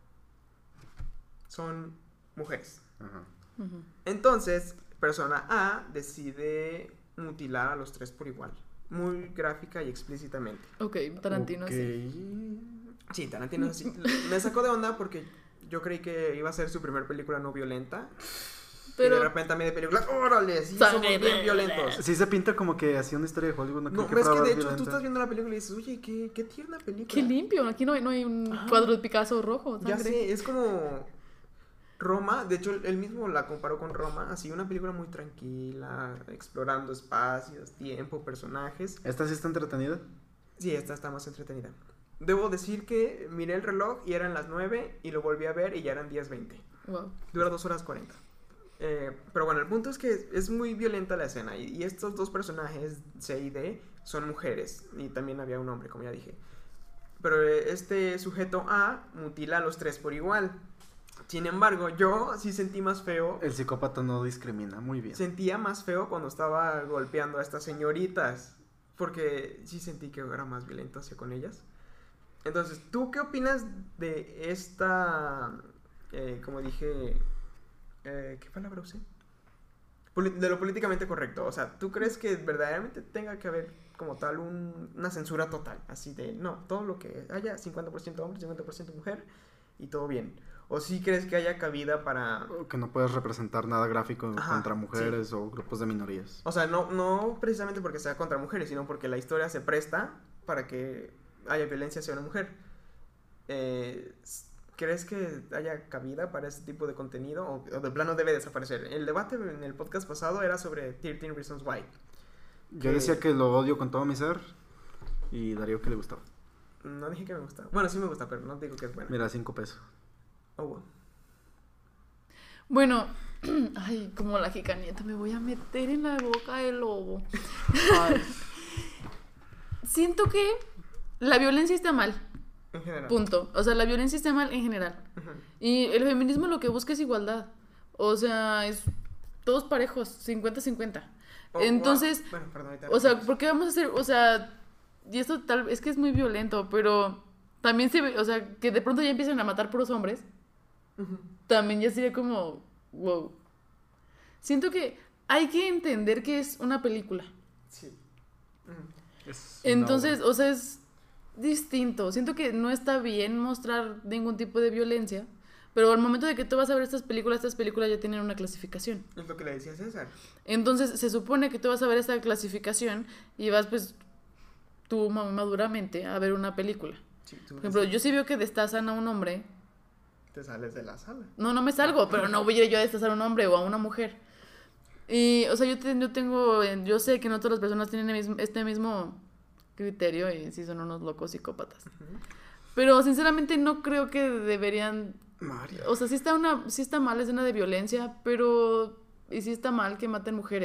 son mujeres. Ajá. Ujú. Entonces, persona A decide mutilar a los tres por igual. Muy gráfica y explícitamente. Ok, Tarantino, Ok. Sí, Tarantino es así. Me sacó de onda porque yo creí que iba a ser su primer película no violenta. Pero Y de repente a mí de película, órale, sí, Sangre, somos bien violentos. Sí se pinta como que hacía una historia de Hollywood. No, No, creo pero es que fuera de hecho tú violenta. estás viendo la película y dices, oye, qué tierna película. qué limpio. Aquí no hay un Ajá. cuadro de Picasso rojo. Ya Sangre. sé, es como Roma, de hecho él mismo la comparó con Roma, así una película muy tranquila, explorando espacios, tiempo, personajes. ¿Esta sí está entretenida? Sí, esta está más entretenida. Debo decir que miré el reloj y eran las 9 y lo volví a ver y ya eran 10:20. Wow. Dura 2 horas 40. Pero bueno, el punto es que es muy violenta la escena y estos dos personajes, C y D, son mujeres y también había un hombre, como ya dije. Pero este sujeto A mutila a los tres por igual. Sin embargo, yo sí sentí más feo. El psicópata no discrimina. Muy bien. Sentía más feo cuando estaba golpeando a estas señoritas. Porque sí sentí que era más violento hacia con ellas. Entonces, ¿tú qué opinas de esta, como dije, ¿qué palabra usé? De lo políticamente correcto. O sea, ¿tú crees que verdaderamente tenga que haber como tal una censura total? Así de, no, todo lo que haya, 50% hombre, 50% mujer y todo bien. ¿O sí crees que haya cabida para... O que no puedes representar nada gráfico Ajá, contra mujeres o grupos de minorías. O sea, no precisamente porque sea contra mujeres, sino porque la historia se presta para que haya violencia hacia una mujer. ¿Crees que haya cabida para ese tipo de contenido o de plano debe desaparecer? El debate en el podcast pasado era sobre 13 Reasons Why. Yo decía que lo odio con todo mi ser y Darío que le gustaba. No dije que me gusta. Bueno, sí me gusta, pero no digo que es bueno. Mira, 5 pesos. Oh, wow. Bueno, ay, como la jicanieta, me voy a meter en la boca del lobo. Siento que la violencia está mal, En general. punto. O sea, la violencia está mal en general. Ujú. Y el feminismo lo que busca es igualdad. O sea, es todos parejos, 50-50. Oh, Entonces, wow. Bueno, perdón, ahorita o sea, regresamos. ¿por qué vamos a hacer, o sea, y esto tal es que es muy violento, pero también se ve, o sea, que de pronto ya empiezan a matar puros hombres, Ujú. también ya sería como, wow. Siento que hay que entender que es una película. Sí. Ujú. Entonces, o sea, es distinto. Siento que no está bien mostrar ningún tipo de violencia, pero al momento de que tú vas a ver estas películas ya tienen una clasificación. Es lo que le decía César. Entonces, se supone que tú vas a ver esta clasificación y vas, pues, tú maduramente a ver una película. Sí, tú Por ejemplo, yo sí veo que destazan a un hombre. te sales de la sala. No me salgo, pero no voy a ir yo a destazar a un hombre o a una mujer. Y, o sea, yo sé que no todas las personas tienen este mismo criterio y sí son unos locos psicópatas. Pero, sinceramente, no creo que deberían... Mario. O sea, sí está mal la escena de violencia, pero... Y sí está mal que maten mujeres.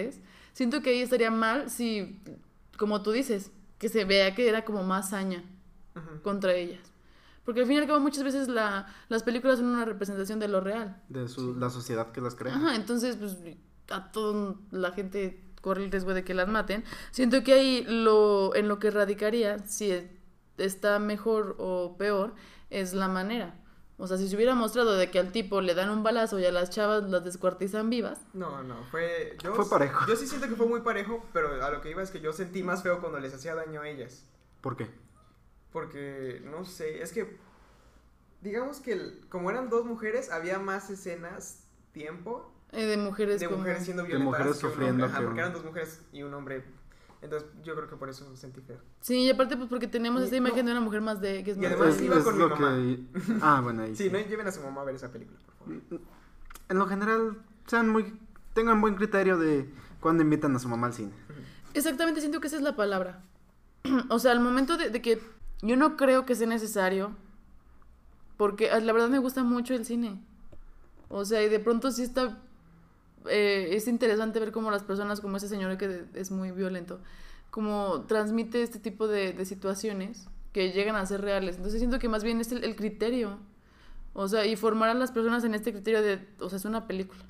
siento que ahí estaría mal si, como tú dices, que se vea que era como más saña contra ellas. Porque al fin y al cabo muchas veces las películas son una representación de lo real. De la sociedad que las crea. Ajá, entonces pues a toda la gente corre el riesgo de que las maten. Siento que ahí en lo que radicaría, si está mejor o peor, es la manera. O sea, si se hubiera mostrado de que al tipo le dan un balazo y a las chavas las descuartizan vivas. No, fue parejo. Yo sí siento que fue muy parejo, pero a lo que iba es que yo sentí más feo cuando les hacía daño a ellas. ¿Por qué? Porque, no sé, es que, digamos que como eran dos mujeres, había más escenas, tiempo. De mujeres siendo violentadas. De mujeres sufriendo. Porque eran dos mujeres y un hombre. Entonces yo creo que por eso sentí feo. Sí, y aparte pues porque tenemos esta imagen de una mujer más que es y más además iba con mi mamá. Ah, bueno, ahí sí. No lleven a su mamá a ver esa película, por favor. En lo general, tengan buen criterio de cuando invitan a su mamá al cine. Exactamente, siento que esa es la palabra. O sea, al momento de que yo no creo que sea necesario, porque la verdad me gusta mucho el cine. O sea, y de pronto sí está... es interesante ver cómo las personas, como ese señor que es muy violento, como transmite este tipo de situaciones que llegan a ser reales. Entonces siento que más bien es el criterio. O sea, y formar a las personas en este criterio o sea, es una película.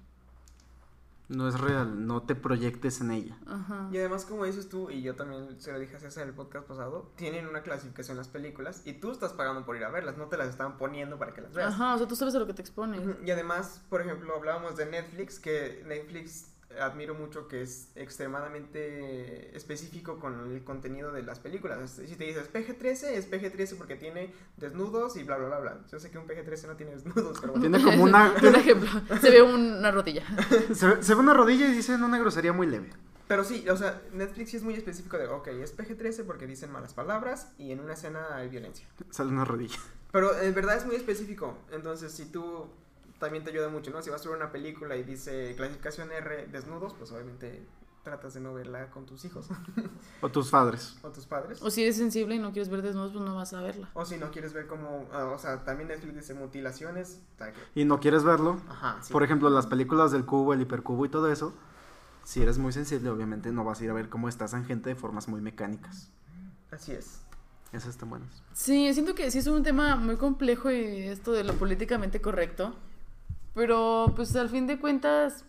No es real, no te proyectes en ella. Ajá. Y además, como dices tú, y yo también se lo dije a César en el podcast pasado, tienen una clasificación las películas y tú estás pagando por ir a verlas, no te las están poniendo para que las veas. Ajá, o sea, tú sabes a lo que te expones. Y además, por ejemplo, hablábamos de Netflix, que Netflix admiro mucho que es extremadamente específico con el contenido de las películas. Si te dices PG-13, es PG-13 porque tiene desnudos y bla, bla, bla, bla. Yo sé que un PG-13 no tiene desnudos, pero bueno. Tiene como una... Un ejemplo, se ve una rodilla. se ve una rodilla y dicen una grosería muy leve. Pero sí, o sea, Netflix sí es muy específico de, ok, es PG-13 porque dicen malas palabras y en una escena hay violencia. Sale una rodilla. Pero en verdad es muy específico, entonces si tú... También te ayuda mucho, ¿no? Si vas a ver una película y dice clasificación R desnudos, pues obviamente tratas de no verla con tus hijos. O tus padres. O tus padres. O si eres sensible y no quieres ver desnudos, pues no vas a verla. O si no quieres ver como, o sea, también Netflix dice mutilaciones. Y no quieres verlo. Ajá, sí. Por ejemplo, las películas del cubo, el hipercubo y todo eso. Si eres muy sensible, obviamente no vas a ir a ver cómo están gente de formas muy mecánicas. Así es. Esas están buenas. Sí, siento que sí es un tema muy complejo y esto de lo políticamente correcto. Pero pues al fin de cuentas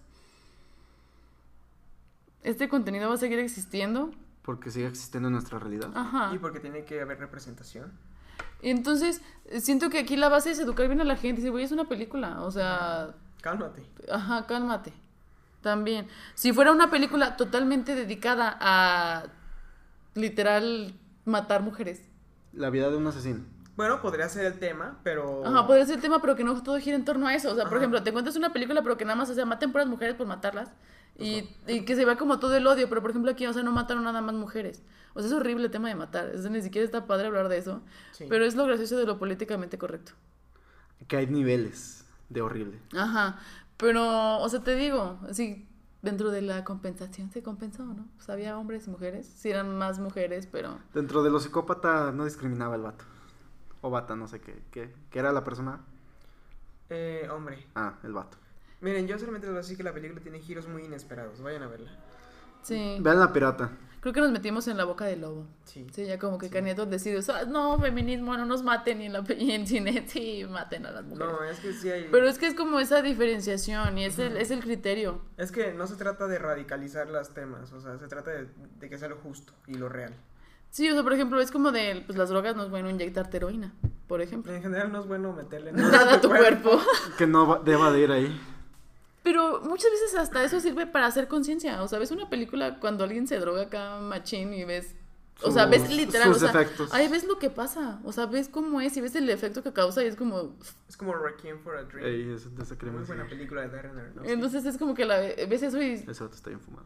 este contenido va a seguir existiendo. Porque sigue existiendo en nuestra realidad. Ajá. Y porque tiene que haber representación. Entonces siento que aquí la base es educar bien a la gente. Si güey, es una película, o sea... Cálmate. Ajá, cálmate. También. Si fuera una película totalmente dedicada a literal matar mujeres. La vida de un asesino. Bueno, podría ser el tema, pero... Ajá, podría ser el tema, pero que no todo gira en torno a eso. O sea, por Ajá. ejemplo, te cuentas una película, pero que nada más, o sea, maten por las mujeres por matarlas. Y que se vea como todo el odio. Pero, por ejemplo, aquí, o sea, no mataron nada más mujeres. O sea, es horrible el tema de matar. O sea, ni siquiera está padre hablar de eso. Sí. Pero es lo gracioso de lo políticamente correcto. Que hay niveles de horrible. Ajá. Pero, o sea, te digo, así, dentro de la compensación se compensó, ¿no? Pues había hombres y mujeres. Sí eran más mujeres, pero... Dentro de los psicópatas no discriminaba el vato. O bata, no sé qué era la persona. Hombre. Ah, el vato. Miren, yo solamente les voy a decir que la película tiene giros muy inesperados. Vayan a verla. Sí. Vean La Pirata. Creo que nos metimos en la boca del lobo. Sí. Sí, ya como que Sí. Caneto decide, o sea, no, feminismo, no nos maten y y en cine, sí, maten a las mujeres. No, es que sí hay... Pero es que es como esa diferenciación y es el criterio. Es que no se trata de radicalizar los temas, o sea, se trata de que sea lo justo y lo real. Sí, o sea, por ejemplo, es como de, pues las drogas no es bueno inyectarte heroína, por ejemplo. En general no es bueno meterle Nada a tu cuerpo. Que no deba de ir ahí. Pero muchas veces hasta eso sirve para hacer conciencia. O sea, ves una película cuando alguien se droga acá machín y ves... O sea, ves literal, sus o sea, efectos. ahí ves lo que pasa. O sea, ves cómo es y ves el efecto que causa y es como... Es como Requiem for a Dream. Ey, eso de esa crema. Muy buena Sí. película de Darren Aronofsky. Entonces es como que ves eso y Ese vato está bien fumado.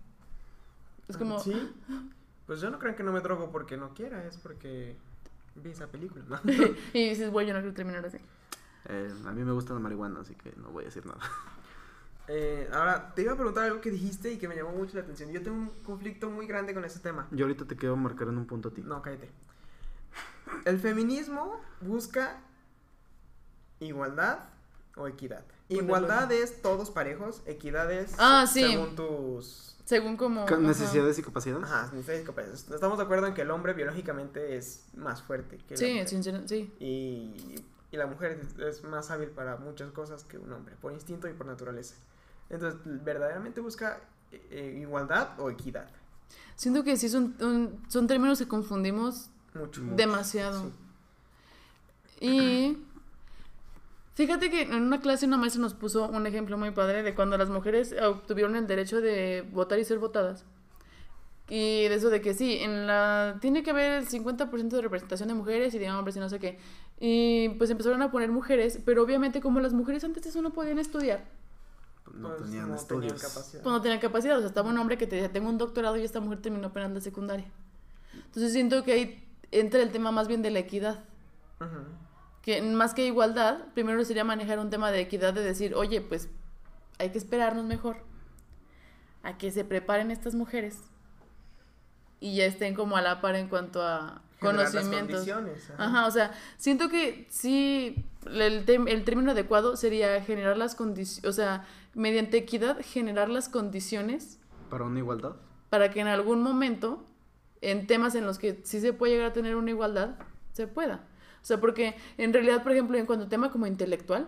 es como... Sí. Pues yo no creo que no me drogo porque no quiera, es porque vi esa película, ¿no? y dices, güey, yo no quiero terminar así. A mí me gusta la marihuana, así que no voy a decir nada. Ahora, te iba a preguntar algo que dijiste y que me llamó mucho la atención. Yo tengo un conflicto muy grande con ese tema. Yo ahorita te quiero marcar en un punto a ti. No, cállate. ¿El feminismo busca igualdad o equidad? Igualdad es todos parejos, equidad es sí. según tus... Según como... Con necesidades y capacidades. Ajá, necesidades y capacidades. Estamos de acuerdo en que el hombre biológicamente es más fuerte que la mujer. Sí. Y la mujer es más hábil para muchas cosas que un hombre, por instinto y por naturaleza. Entonces, ¿verdaderamente busca igualdad o equidad? Siento que sí son términos que confundimos Mucho. demasiado. Sí. Y fíjate que en una clase una maestra nos puso un ejemplo muy padre de cuando las mujeres obtuvieron el derecho de votar y ser votadas. Y de eso de que sí, tiene que haber el 50% de representación de mujeres y de hombres y no sé qué. Y pues empezaron a poner mujeres, pero obviamente como las mujeres antes de eso no podían estudiar, No Pues tenían no estudios. tenían capacidad. pues no tenían capacidad. O sea, estaba un hombre que te decía, tengo un doctorado y esta mujer terminó apenas la secundaria. Entonces siento que ahí entra el tema más bien de la equidad. Ujú. Que más que igualdad, primero sería manejar un tema de equidad, de decir, oye, pues hay que esperarnos mejor a que se preparen estas mujeres y ya estén como a la par en cuanto a Generar las conocimientos. condiciones, Ajá, o sea, siento que sí, el término adecuado sería generar las condiciones, o sea, mediante equidad generar las condiciones Para una igualdad. para que en algún momento, en temas en los que sí se puede llegar a tener una igualdad, se pueda. O sea, porque en realidad, por ejemplo, en cuanto a tema como intelectual,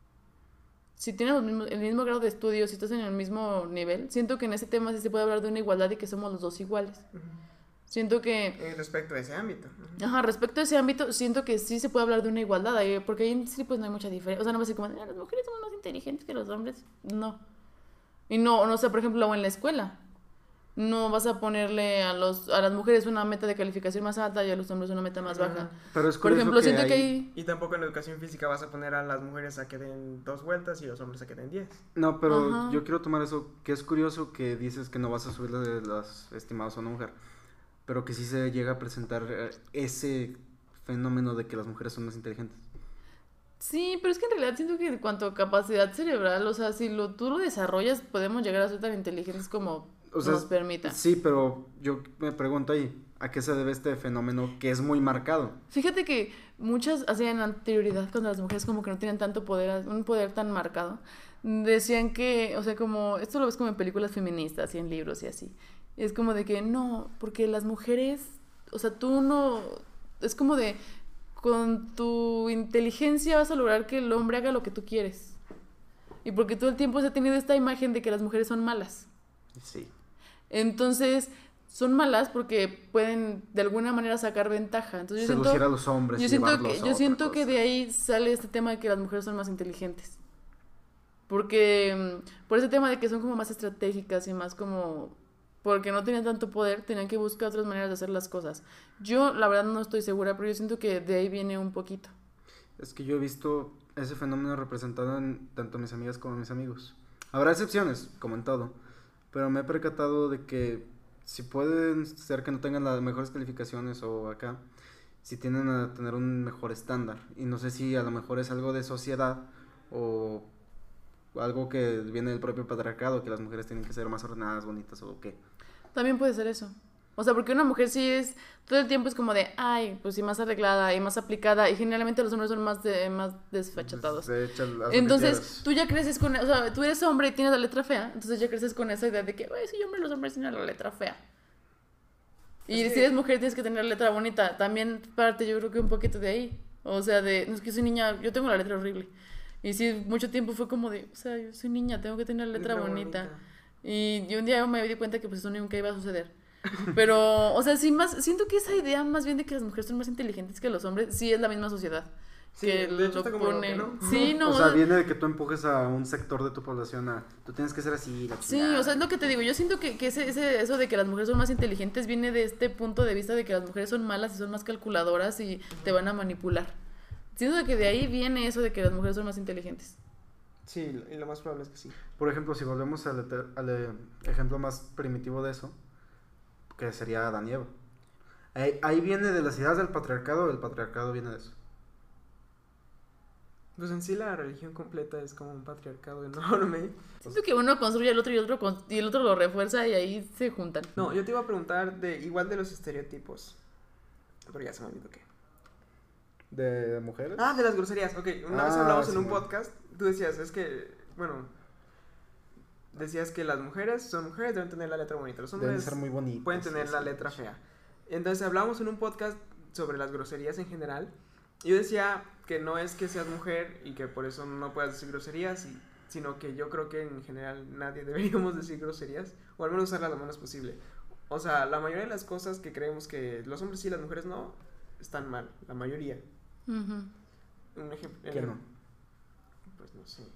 si tienes el mismo grado de estudio, si estás en el mismo nivel, siento que en ese tema sí se puede hablar de una igualdad y que somos los dos iguales. Siento que... Respecto a ese ámbito. Ujú. Ajá, respecto a ese ámbito, siento que sí se puede hablar de una igualdad, porque ahí sí pues no hay mucha diferencia. O sea, no va a ser como, las mujeres somos más inteligentes que los hombres. No. Y no sé, por ejemplo, en la escuela. No vas a ponerle a las mujeres una meta de calificación más alta y a los hombres una meta más baja. Pero es Por curioso ejemplo, que siento que hay- ahí... Y tampoco en educación física vas a poner a las mujeres a que den 2 vueltas y los hombres a que den 10. No, pero Ajá. yo quiero tomar eso, que es curioso que dices que no vas a subirle de las estimadas a una mujer, pero que sí se llega a presentar ese fenómeno de que las mujeres son más inteligentes. Sí, pero es que en realidad siento que en cuanto a capacidad cerebral, o sea, si tú lo desarrollas, podemos llegar a ser tan inteligentes como O sea, nos permita. Sí, pero yo me pregunto ahí, ¿a qué se debe este fenómeno que es muy marcado? Fíjate que muchas hacían anterioridad cuando las mujeres como que no tienen tanto poder, un poder tan marcado. Decían que, o sea, como, esto lo ves como en películas feministas y en libros y así. Es como de que no, porque las mujeres, o sea, tú no, es como de, con tu inteligencia vas a lograr que el hombre haga lo que tú quieres. Y porque todo el tiempo se ha tenido esta imagen de que las mujeres son malas. Sí. Entonces, son malas porque pueden de alguna manera sacar ventaja. Entonces, Seducir a los hombres. yo y siento llevarlos que, a yo otra siento que cosa. de ahí sale este tema de que las mujeres son más inteligentes. Porque por ese tema de que son como más estratégicas y más como... Porque no tenían tanto poder, tenían que buscar otras maneras de hacer las cosas. Yo, la verdad, no estoy segura, pero yo siento que de ahí viene un poquito. Es que yo he visto ese fenómeno representado en tanto mis amigas como mis amigos. Habrá excepciones, como en todo, pero me he percatado de que si pueden ser que no tengan las mejores calificaciones o acá, si tienden a tener un mejor estándar. Y no sé si a lo mejor es algo de sociedad o algo que viene del propio patriarcado, que las mujeres tienen que ser más ordenadas, bonitas o qué. También puede ser eso. O sea, porque una mujer sí es, todo el tiempo es como de, ay, pues sí, más arreglada y más aplicada, y generalmente los hombres son más desfachatados. Se echa las Entonces, loqueteras. tú ya creces con, o sea, tú eres hombre y tienes la letra fea, entonces ya creces con esa idea de que, güey, sí, hombre, los hombres tienen la letra fea. Y Es si que- eres mujer tienes que tener la letra bonita, también parte yo creo que un poquito de ahí. O sea, de, no es que soy niña, yo tengo la letra horrible. Y sí, mucho tiempo fue como de, o sea, yo soy niña, tengo que tener la letra bonita. Y un día me di cuenta que pues eso nunca iba a suceder. Pero, o sea, sí más, siento que esa idea más bien de que las mujeres son más inteligentes que los hombres, sí es la misma sociedad. Sí, que de hecho lo está como pone. que no. Sí, no. O sea, viene de que tú empujes a un sector de tu población a... Tú tienes que ser así, la Sí, chingada. o sea, es lo que te digo. Yo siento que eso de que las mujeres son más inteligentes viene de este punto de vista de que las mujeres son malas y son más calculadoras y te van a manipular. Siento que de ahí viene eso de que las mujeres son más inteligentes. Sí, y lo más probable es que sí. Por ejemplo, si volvemos al ejemplo más primitivo de eso, que sería Adán y Eva. Ahí viene de las ideas del patriarcado, el patriarcado viene de eso. Pues en sí la religión completa es como un patriarcado enorme. Siento que uno construye al otro y el otro lo refuerza y ahí se juntan. No, yo te iba a preguntar igual de los estereotipos. Pero ya se me olvidó qué. ¿De mujeres? Ah, de las groserías, ok. Una vez hablamos en un bueno. podcast, tú decías, decías que las mujeres son mujeres, deben tener la letra bonita. Los hombres Deben ser muy bonitos. pueden tener la letra fea. Entonces hablamos en un podcast sobre las groserías en general. Yo decía que no es que seas mujer y que por eso no puedas decir groserías, sino que yo creo que en general nadie deberíamos decir groserías, o al menos usarlas lo menos posible. O sea, la mayoría de las cosas que creemos que los hombres sí, las mujeres no, están mal, la mayoría. Ujú. Un ejemplo. ¿Qué no? Pues no sé.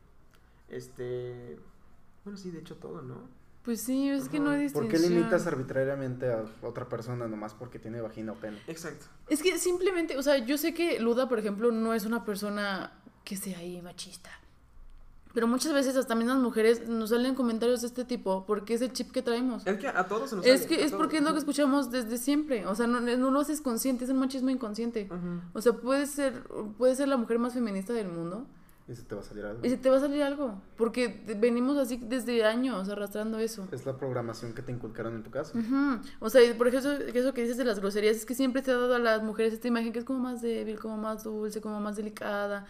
Bueno, sí, de hecho todo, ¿no? Pues sí, es que Ajá. no hay ¿Por distinción. qué limitas arbitrariamente a otra persona nomás porque tiene vagina o pene? Exacto. Es que simplemente, o sea, yo sé que Luda, por ejemplo, no es una persona que sea ahí machista. Pero muchas veces hasta mismas mujeres nos salen comentarios de este tipo porque es el chip que traemos. Es que a todos se nos Es sale, que a es todos. porque es lo que escuchamos desde siempre. O sea, no lo haces consciente, es un machismo inconsciente. Ujú. O sea, puedes ser la mujer más feminista del mundo Y se te va a salir algo. y se te va a salir algo. Porque venimos así desde años arrastrando eso. Es la programación que te inculcaron en tu casa. Ujú. O sea, por ejemplo, eso que dices de las groserías, es que siempre te ha dado a las mujeres esta imagen que es como más débil, como más dulce, como más delicada,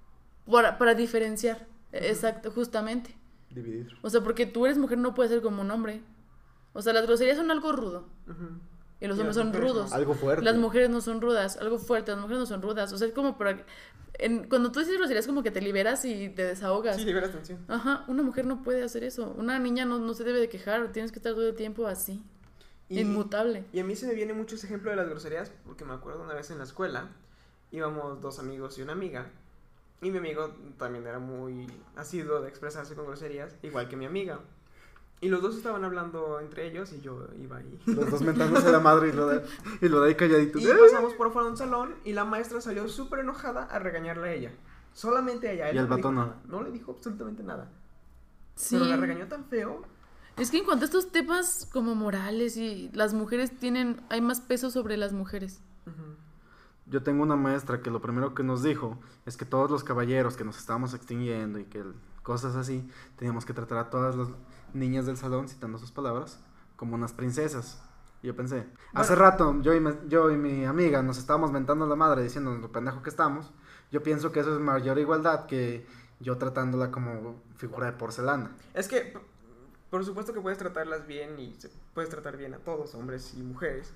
para diferenciar. Exacto, justamente. Dividir. O sea, porque tú eres mujer, no puedes ser como un hombre. O sea, las groserías son algo rudo. Ujú. Y los Y hombres las son mujeres no. rudos. Algo fuerte. Las mujeres no son rudas, algo fuerte, las mujeres no son rudas. O sea, es como para... cuando tú dices groserías, como que te liberas y te desahogas. Sí, liberas tensión. Ajá, una mujer no puede hacer eso. Una niña no se debe de quejar, tienes que estar todo el tiempo así. Inmutable. Y a mí se me viene mucho ese ejemplo de las groserías porque me acuerdo una vez en la escuela, íbamos 2 amigos y una amiga, y mi amigo también era muy asiduo de expresarse con groserías, igual que mi amiga. Y los dos estaban hablando entre ellos y yo iba ahí. Los dos mentándose la madre y lo de ahí calladito. Y pasamos por fuera de un salón y la maestra salió súper enojada a regañarle a ella. Solamente a ella. Él Y al no le vato dijo no. nada. No le dijo absolutamente nada. Sí. Pero la regañó tan feo. Es que en cuanto a estos temas como morales y las mujeres hay más peso sobre las mujeres. Ujú. Yo tengo una maestra que lo primero que nos dijo es que todos los caballeros que nos estábamos extinguiendo y que cosas así, teníamos que tratar a todas las niñas del salón, citando sus palabras, como unas princesas. Y yo pensé, hace rato yo y mi amiga nos estábamos mentando la madre diciendo lo pendejo que estamos. Yo pienso que eso es mayor igualdad que yo tratándola como figura de porcelana. Es que, por supuesto que puedes tratarlas bien y puedes tratar bien a todos, hombres y mujeres.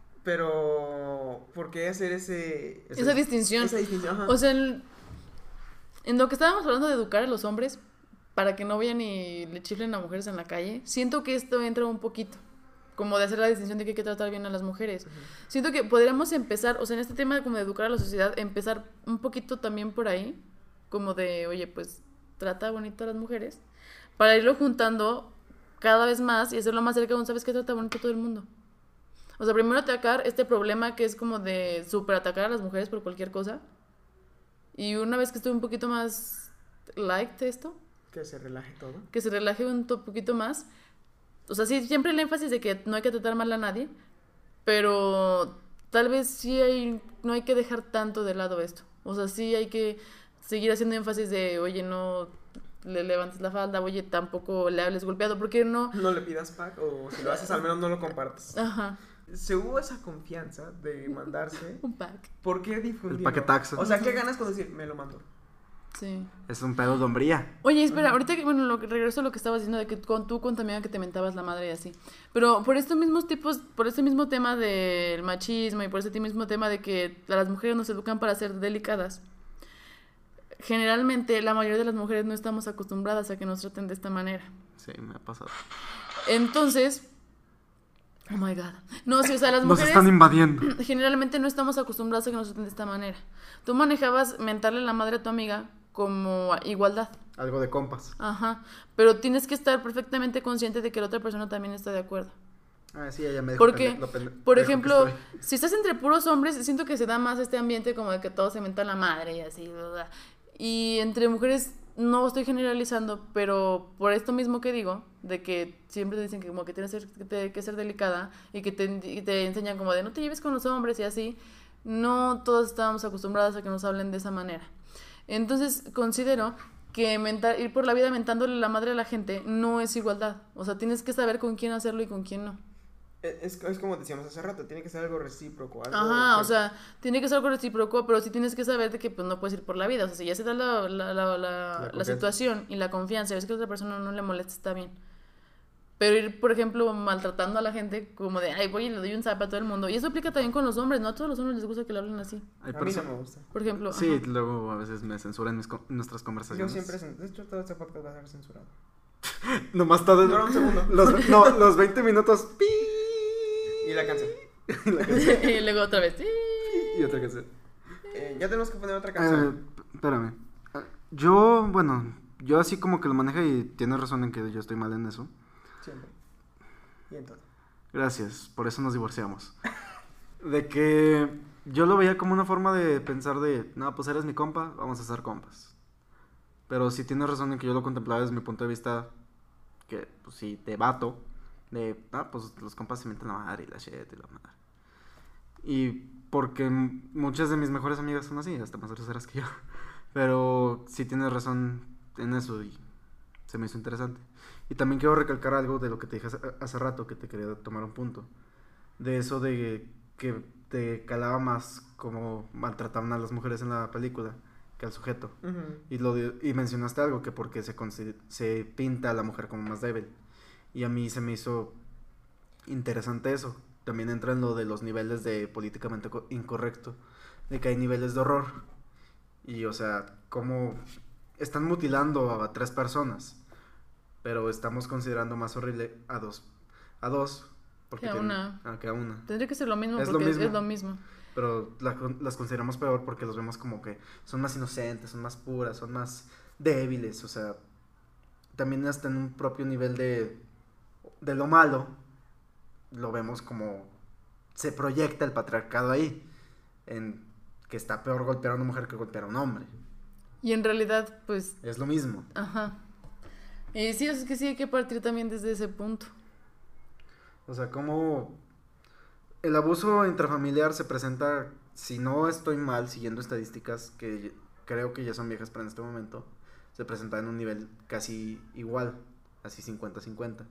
Pero, ¿por qué hacer Esa distinción. Esa distinción, ajá. O sea, en lo que estábamos hablando de educar a los hombres para que no vayan y le chiflen a mujeres en la calle, siento que esto entra un poquito, como de hacer la distinción de que hay que tratar bien a las mujeres. Siento que podríamos empezar, o sea, en este tema de como de educar a la sociedad, empezar un poquito también por ahí, como de, oye, pues trata bonito a las mujeres, para irlo juntando cada vez más y hacerlo más cerca de un, ¿sabes qué? Trata bonito a todo el mundo. O sea, primero atacar este problema que es como de super atacar a las mujeres por cualquier cosa. Y una vez que estuve un poquito más light esto, Que se relaje todo. que se relaje un poquito más. O sea, sí, siempre el énfasis de que no hay que tratar mal a nadie, pero tal vez sí no hay que dejar tanto de lado esto. O sea, sí hay que seguir haciendo énfasis de, oye, no le levantes la falda, oye, tampoco le hables golpeado, porque no... No le pidas pack o si lo haces al menos no lo compartas. Ajá, Se hubo esa confianza de mandarse. un pack, ¿Por qué difundirlo? El paquetaxo. O sea, ¿qué ganas con decir me lo mando? sí. Es un pedo de hombría. Oye, espera, ahorita que, bueno, regreso a lo que estabas diciendo de que tú con tu amiga que te mentabas la madre y así. Pero por estos mismos tipos, por este mismo tema del machismo y por este mismo tema de que a las mujeres nos educan para ser delicadas, generalmente la mayoría de las mujeres no estamos acostumbradas a que nos traten de esta manera. Sí, me ha pasado. Entonces, oh my god. No, sí, o sea, las Nos mujeres están invadiendo. generalmente no estamos acostumbradas a que nos traten de esta manera. Tú manejabas mentarle la madre a tu amiga como igualdad. Algo de compas. Ajá, pero tienes que estar perfectamente consciente de que la otra persona también está de acuerdo. Ah, sí, ella me dijo Porque, por pendejo ejemplo, que estoy. si estás entre puros hombres, siento que se da más este ambiente como de que todos se mentan la madre y así, ¿verdad? Y entre mujeres no estoy generalizando, pero por esto mismo que digo, de que siempre te dicen que como que tienes que ser delicada y que te enseñan como de no te lleves con los hombres y así, no todos estábamos acostumbradas a que nos hablen de esa manera. Entonces considero que ir por la vida mentándole la madre a la gente no es igualdad. O sea, tienes que saber con quién hacerlo y con quién no. Es como decíamos hace rato, tiene que ser algo recíproco. Algo Ajá, que- o sea, tiene que ser algo recíproco, pero sí tienes que saber de que pues no puedes ir por la vida. O sea, si ya se da la confianza. situación y la confianza, ves que a otra persona no le molesta, está bien. Pero ir, por ejemplo, maltratando a la gente como de, ay, voy y le doy un zap a todo el mundo. Y eso aplica también con los hombres, ¿no? A todos los hombres les gusta que le hablen así. Hay A mí no perso- me gusta. Por ejemplo, Sí, ajá. luego a veces me censuran nuestras Yo conversaciones. siempre... De hecho, todo este podcast va a ser censurado. Nomás todo Dura un segundo. los 20 minutos. ¡pi! Y la canción. Y la canción. Y luego otra vez. Y otra canción. Ya tenemos que poner otra canción. Espérame. Yo así como que lo maneja y tienes razón en que yo estoy mal en eso. Siempre. Y en todo. Gracias, por eso nos divorciamos. De que yo lo veía como una forma de pensar de, no, pues eres mi compa, vamos a ser compas. Pero sí tienes razón en que yo lo contemplaba desde mi punto de vista, que pues sí, de vato, de, pues los compas se meten la madre y la shit y la madre. Y porque muchas de mis mejores amigas son así, hasta más groseras que yo. Pero sí tienes razón en eso y se me hizo interesante. Y también quiero recalcar algo de lo que te dije hace rato, que te quería tomar un punto. De eso de que te calaba más como maltrataban a las mujeres en la película que al sujeto. Ujú. Y mencionaste algo, que porque se pinta a la mujer como más débil. Y a mí se me hizo interesante eso. También entra en lo de los niveles de políticamente incorrecto, de que hay niveles de horror. Y o sea, como están mutilando a 3 personas, pero estamos considerando más horrible a dos, porque Que a una. que a una. Tendría que ser lo mismo Es lo porque mismo. es lo mismo. Pero las consideramos peor porque los vemos como que son más inocentes, son más puras, son más débiles, o sea, también hasta en un propio nivel de lo malo, lo vemos como se proyecta el patriarcado ahí, en que está peor golpear a una mujer que golpear a un hombre. Y en realidad, pues, Es lo mismo. ajá. Y sí, es que sí hay que partir también desde ese punto. O sea, como el abuso intrafamiliar se presenta, si no estoy mal, siguiendo estadísticas que creo que ya son viejas para en este momento, se presenta en un nivel casi igual, así 50-50.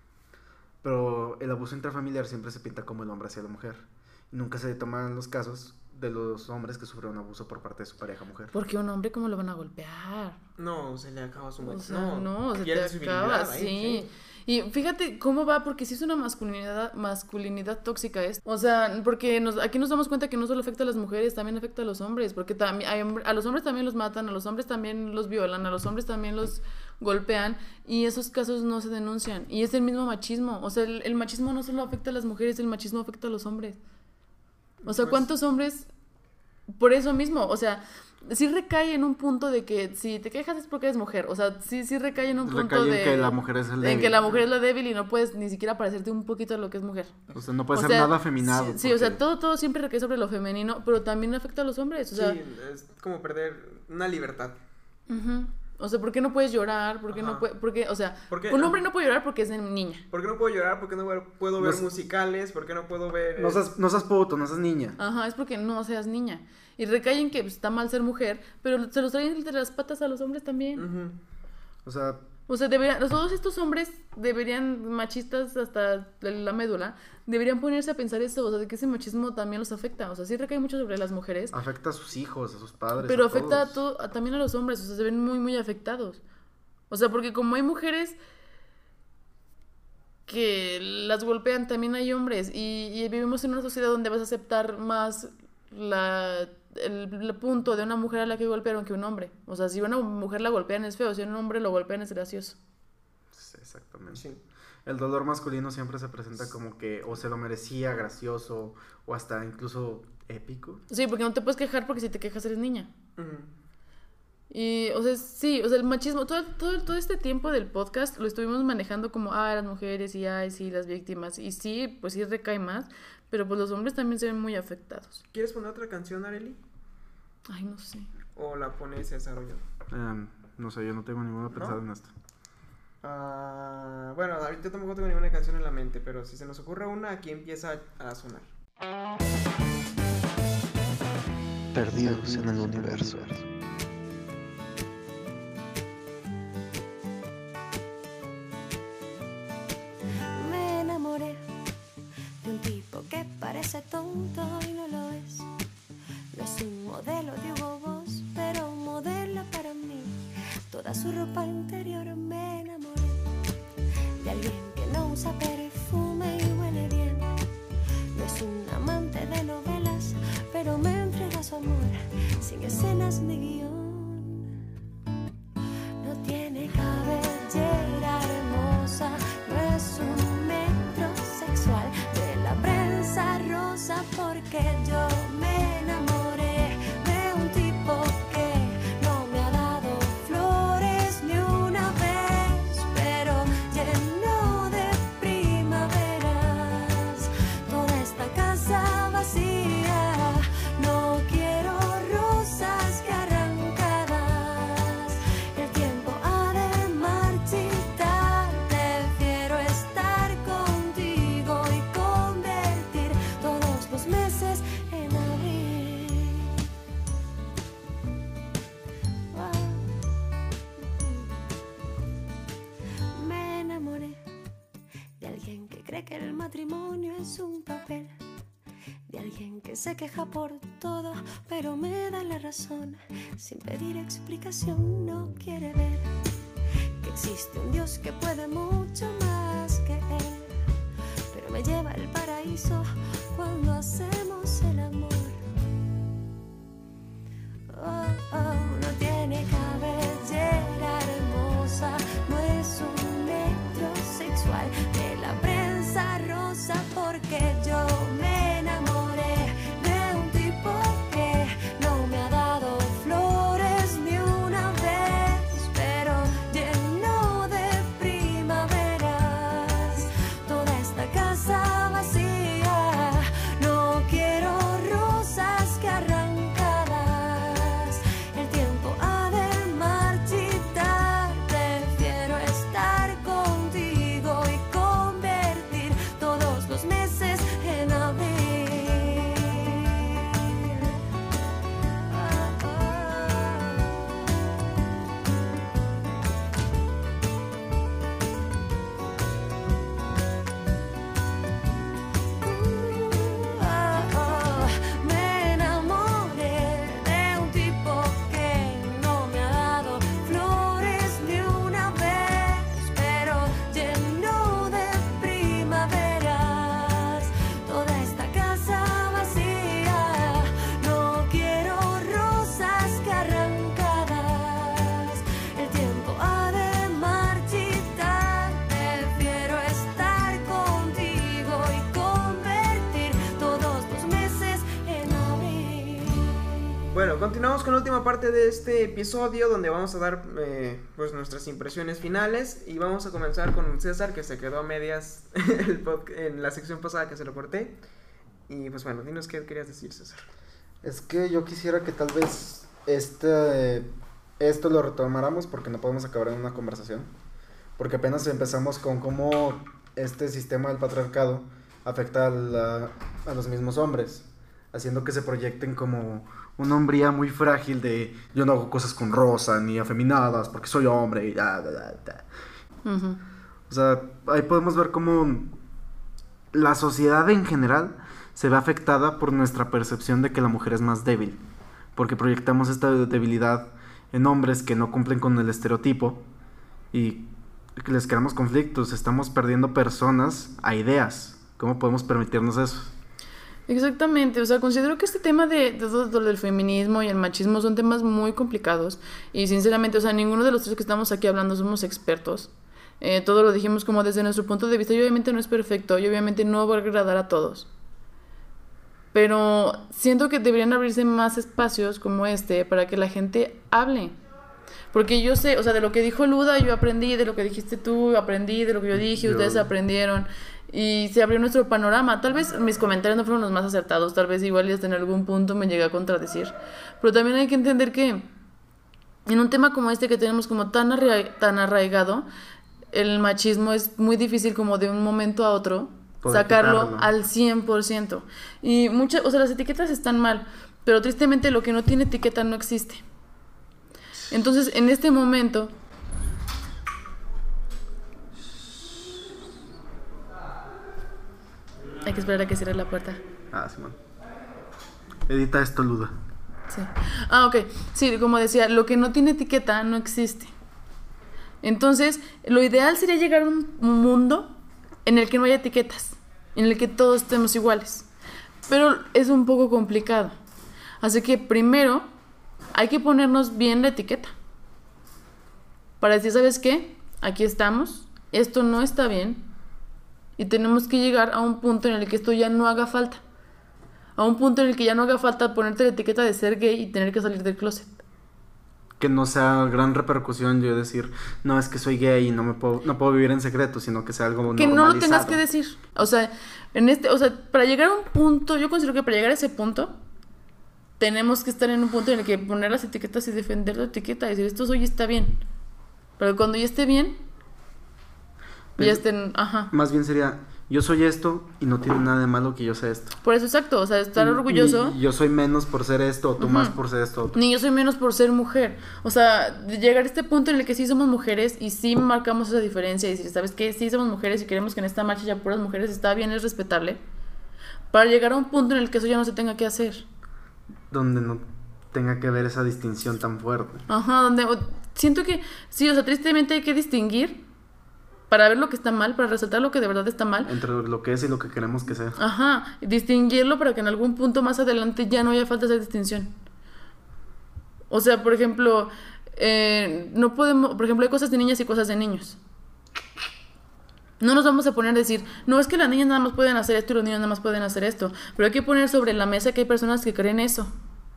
Pero el abuso intrafamiliar siempre se pinta como el hombre hacia la mujer. Y nunca se toman los casos de los hombres que sufrieron abuso por parte de su pareja mujer. Porque a un hombre, ¿cómo lo van a golpear? No, se le acaba su O sea, no, se pierde te su acaba, virilidad ahí, sí. Y fíjate cómo va, porque sí es una masculinidad tóxica esto. O sea, porque aquí nos damos cuenta que no solo afecta a las mujeres, también afecta a los hombres, porque también a los hombres también los matan, a los hombres también los violan, a los hombres también los golpean, y esos casos no se denuncian. Y es el mismo machismo. O sea, el machismo no solo afecta a las mujeres, el machismo afecta a los hombres. O sea, Pues- ¿cuántos hombres por eso mismo? O sea, sí recae en un punto de que si te quejas es porque eres mujer. O sea, sí recae en un punto Recae de... en que la mujer es el En débil. que la mujer es la débil y no puedes ni siquiera parecerte un poquito a lo que es mujer. O sea, no puede O ser sea, nada afeminado. Sí, o sea, porque- todo siempre recae sobre lo femenino, pero también afecta a los hombres. O sea, Sí, es como perder una libertad. ujú. O sea, ¿por qué no puedes llorar? ¿Por qué no Ajá. puede, porque, o sea, ¿Por qué? un hombre no puede llorar porque es de niña. ¿Por qué no puedo llorar? ¿Por qué no puedo ver No- musicales? ¿Por qué no puedo ver...? No seas puto, no seas niña. Ajá, es porque no seas niña. Y recae en que pues, está mal ser mujer, pero se los traen entre las patas a los hombres también. Ujú. O sea, O sea, todos estos hombres deberían, machistas hasta la médula, deberían ponerse a pensar eso, o sea, de que ese machismo también los afecta. O sea, sí recae mucho sobre las mujeres, afecta a sus hijos, a sus padres. pero a afecta todos. también a los hombres, o sea, se ven muy, muy afectados. O sea, porque como hay mujeres que las golpean, también hay hombres. Y vivimos en una sociedad donde vas a aceptar más el punto de una mujer a la que golpearon que un hombre. O sea, si una mujer la golpean es feo, si un hombre lo golpean es gracioso. Sí, exactamente. Sí. El dolor masculino siempre se presenta como que o se lo merecía, gracioso, o hasta incluso épico. Sí, porque no te puedes quejar porque si te quejas eres niña. Ujú. Y, o sea, sí, o sea, el machismo, todo este tiempo del podcast lo estuvimos manejando como, las mujeres y, sí, las víctimas. Y sí, pues sí recae más, pero pues los hombres también se ven muy afectados. ¿Quieres poner otra canción, Arely? Ay, no sé. ¿O la pones desarrollado? No sé, yo no tengo ninguna pensada en esto. Bueno, ahorita tampoco tengo ninguna canción en la mente, pero si se nos ocurre una, aquí empieza a sonar. Perdidos en el universo. Me enamoré su ropa interior. Me enamoré de alguien que no usa perfume y huele bien. No es un amante de novelas, pero me entrega su amor sin escenas ni guión. No tiene cabellera hermosa, no es un metrosexual de la prensa rosa, porque yo me enamoré de un tipo que no me ha dado flores ni una vez, pero lleno de primaveras toda esta casa vacía. No quiero rosas que arrancadas, el tiempo ha de marchitar. Prefiero estar contigo y convertir todos los meses en abril. Me enamoré de alguien que cree que el matrimonio es un papel, de alguien que se queja por todo, pero me da la razón sin pedir explicación. No quiere ver que existe un Dios que puede mucho más que él, pero me lleva al paraíso cuando hacemos el amor. Oh, oh, no tiene cabellera hermosa, no es un metrosexual de la prensa rosa, porque yo me enamoré de un tipo que no me ha dado flores ni una vez, pero lleno de primaveras toda esta casa vacía. No quiero rosas que arrancadas, el tiempo ha de marchitar. Prefiero estar contigo y convertir todos los meses en abril. Me enamoré de un tipo que no me ha dado flores ni una vez, pero lleno de primaveras toda esta casa vacía. No quiero rosas que arrancadas, el tiempo ha de marchitar. Prefiero estar contigo y convertir todos los meses en abril. Bueno, continuamos con la última parte de este episodio, donde vamos a dar pues nuestras impresiones finales, y vamos a comenzar con César, que se quedó a medias en la sección pasada, que se lo corté. Y pues bueno, dinos qué querías decir, César. Es que yo quisiera que tal vez esto lo retomáramos, porque no podemos acabar en una conversación, porque apenas empezamos con cómo este sistema del patriarcado afecta a los mismos hombres, haciendo que se proyecten como una hombría muy frágil de yo no hago cosas con rosa ni afeminadas porque soy hombre y da. Ujú. O sea, ahí podemos ver cómo la sociedad en general se ve afectada por nuestra percepción de que la mujer es más débil, porque proyectamos esta debilidad en hombres que no cumplen con el estereotipo y que les creamos conflictos. Estamos perdiendo personas a ideas. ¿Cómo podemos permitirnos eso? Exactamente, o sea, considero que este tema de todo lo del feminismo y el machismo son temas muy complicados y sinceramente, o sea, ninguno de los tres que estamos aquí hablando somos expertos. Todo lo dijimos como desde nuestro punto de vista y obviamente no es perfecto y obviamente no va a agradar a todos. Pero siento que deberían abrirse más espacios como este para que la gente hable. Porque yo sé, o sea, de lo que dijo Luda yo aprendí, de lo que dijiste tú aprendí, de lo que yo dije ustedes aprendieron. Y se abrió nuestro panorama. Tal vez mis comentarios no fueron los más acertados, tal vez igual y hasta en algún punto me llegué a contradecir. Pero también hay que entender que en un tema como este que tenemos como tan arraigado, el machismo es muy difícil como de un momento a otro sacarlo al 100%. Y o sea, las etiquetas están mal, pero tristemente lo que no tiene etiqueta no existe. Entonces, en este momento... Hay que esperar a que cierre la puerta. Ah, Simón. Edita esto, Luda. Sí. Ah, ok. Sí, como decía, lo que no tiene etiqueta no existe. Entonces, lo ideal sería llegar a un mundo en el que no haya etiquetas, en el que todos estemos iguales. Pero es un poco complicado. Así que primero hay que ponernos bien la etiqueta. Para decir, ¿sabes qué? Aquí estamos, esto no está bien y tenemos que llegar a un punto en el que esto ya no haga falta. A un punto en el que ya no haga falta ponerte la etiqueta de ser gay y tener que salir del closet. Que no sea gran repercusión yo decir, no, es que soy gay y no puedo vivir en secreto, sino que sea algo normalizado. Que no lo tengas que decir. O sea, para llegar a un punto, yo considero que para llegar a ese punto, tenemos que estar en un punto en el que poner las etiquetas y defender la etiqueta, decir, esto soy y está bien. Pero cuando ya esté bien, ya estén, ajá. Más bien sería, yo soy esto y no tiene nada de malo que yo sea esto. Por eso, exacto, o sea, estar orgulloso. Ni yo soy menos por ser esto, o tú más por ser esto. Ni yo soy menos por ser mujer. O sea, de llegar a este punto en el que sí somos mujeres y sí marcamos esa diferencia y decir, ¿sabes qué? Sí somos mujeres y queremos que en esta marcha haya puras mujeres, está bien, es respetable. Para llegar a un punto en el que eso ya no se tenga que hacer. Donde no tenga que ver esa distinción tan fuerte. Ajá, siento que, sí, o sea, tristemente hay que distinguir para ver lo que está mal, para resaltar lo que de verdad está mal. Entre lo que es y lo que queremos que sea. Ajá, distinguirlo para que en algún punto más adelante ya no haya falta esa distinción. O sea, por ejemplo, no podemos, por ejemplo, hay cosas de niñas y cosas de niños. No nos vamos a poner a decir, no, es que las niñas nada más pueden hacer esto y los niños nada más pueden hacer esto. Pero hay que poner sobre la mesa que hay personas que creen eso.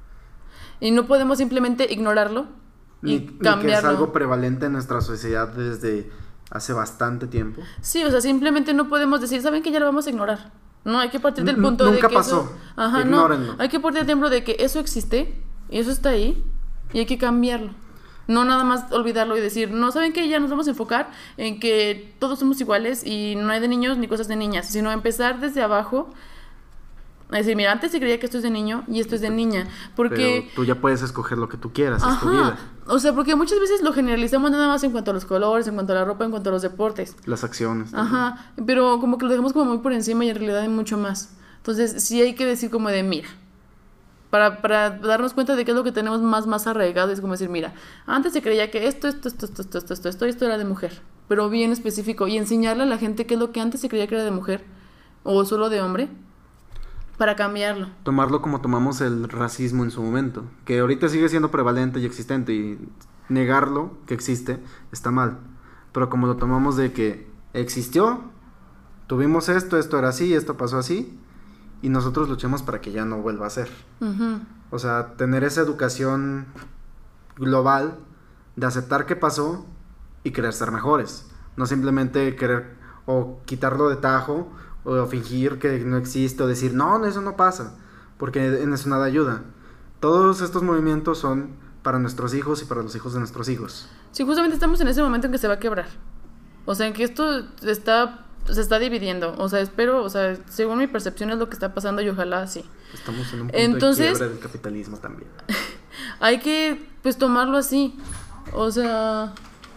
Y no podemos simplemente ignorarlo y cambiarlo. Ni que es algo prevalente en nuestra sociedad desde hace bastante tiempo. Sí, o sea, simplemente no podemos decir, ¿saben que ya lo vamos a ignorar? No, hay que partir del punto de que nunca pasó. Eso, ajá, ignórenlo. No, hay que partir del punto de que eso existe y eso está ahí y hay que cambiarlo. No nada más olvidarlo y decir, no, ¿saben qué? Ya nos vamos a enfocar en que todos somos iguales y no hay de niños ni cosas de niñas, sino empezar desde abajo. Es decir, mira, antes se creía que esto es de niño y esto es de niña, porque... Pero tú ya puedes escoger lo que tú quieras, ajá, es tu vida. O sea, porque muchas veces lo generalizamos nada más en cuanto a los colores, en cuanto a la ropa, en cuanto a los deportes. Las acciones. También. Ajá, pero como que lo dejamos como muy por encima y en realidad hay mucho más. Entonces sí hay que decir como de, mira, para darnos cuenta de qué es lo que tenemos más arraigado, es como decir, mira, antes se creía que esto era de mujer, pero bien específico, y enseñarle a la gente qué es lo que antes se creía que era de mujer o solo de hombre, para cambiarlo. Tomarlo como tomamos el racismo en su momento, que ahorita sigue siendo prevalente y existente, y negarlo que existe está mal, pero como lo tomamos de que existió, tuvimos esto era así, esto pasó así, y nosotros luchamos para que ya no vuelva a ser. Uh-huh. O sea, tener esa educación global de aceptar que pasó y querer ser mejores, no simplemente querer o quitarlo de tajo o fingir que no existe o decir no, eso no pasa, porque en eso nada ayuda. Todos estos movimientos son para nuestros hijos y para los hijos de nuestros hijos. Sí, justamente estamos en ese momento en que se va a quebrar. O sea, en que esto se está dividiendo. O sea, espero, o sea, según mi percepción es lo que está pasando y ojalá sí. Estamos en un punto de quiebre del capitalismo también. Hay que, pues, tomarlo así. O sea...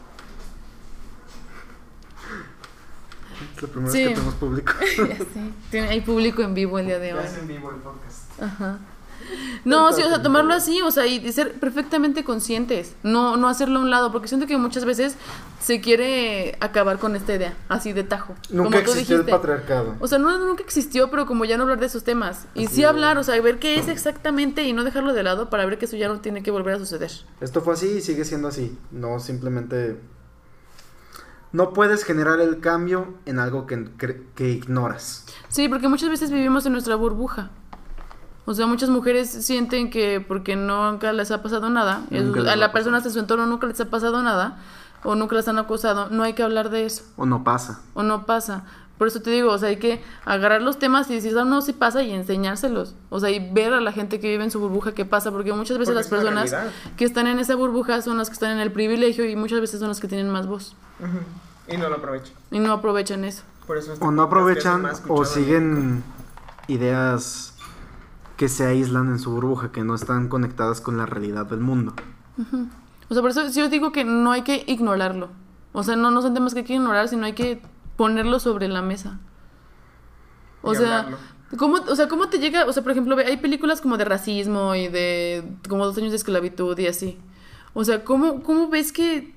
Es la primera vez que tenemos público. Ya sé. Hay público en vivo el día de hoy. Es en vivo el podcast. Ajá. No, sí, o sea, tomarlo así, o sea, y ser perfectamente conscientes, no hacerlo a un lado, porque siento que muchas veces se quiere acabar con esta idea, así de tajo. Nunca como tú existió dijiste. el patriarcado. O sea, nunca existió, pero como ya no hablar de esos temas. Y sí hablar, o sea, ver qué es exactamente y no dejarlo de lado para ver que eso ya no tiene que volver a suceder. Esto fue así y sigue siendo así. No simplemente... No puedes generar el cambio en algo que ignoras. Sí, porque muchas veces vivimos en nuestra burbuja. O sea, muchas mujeres sienten que porque nunca les ha pasado nada, a la persona de su entorno nunca les ha pasado nada, o nunca las han acosado, no hay que hablar de eso. O no pasa. Por eso te digo, o sea, hay que agarrar los temas y decir, no, sí pasa, y enseñárselos. O sea, y ver a la gente que vive en su burbuja qué pasa, porque muchas veces las personas que están en esa burbuja son las que están en el privilegio y muchas veces son las que tienen más voz. Uh-huh. Y no lo aprovechan. Y no aprovechan eso. Por eso o no aprovechan o siguen ideas que se aíslan en su burbuja, que no están conectadas con la realidad del mundo. Uh-huh. O sea, por eso yo digo que no hay que ignorarlo. O sea, no son temas que hay que ignorar, sino hay que ponerlo sobre la mesa. O sea, ¿cómo te llega? O sea, por ejemplo, hay películas como de racismo y de como 2 años de esclavitud y así. O sea, ¿cómo ves que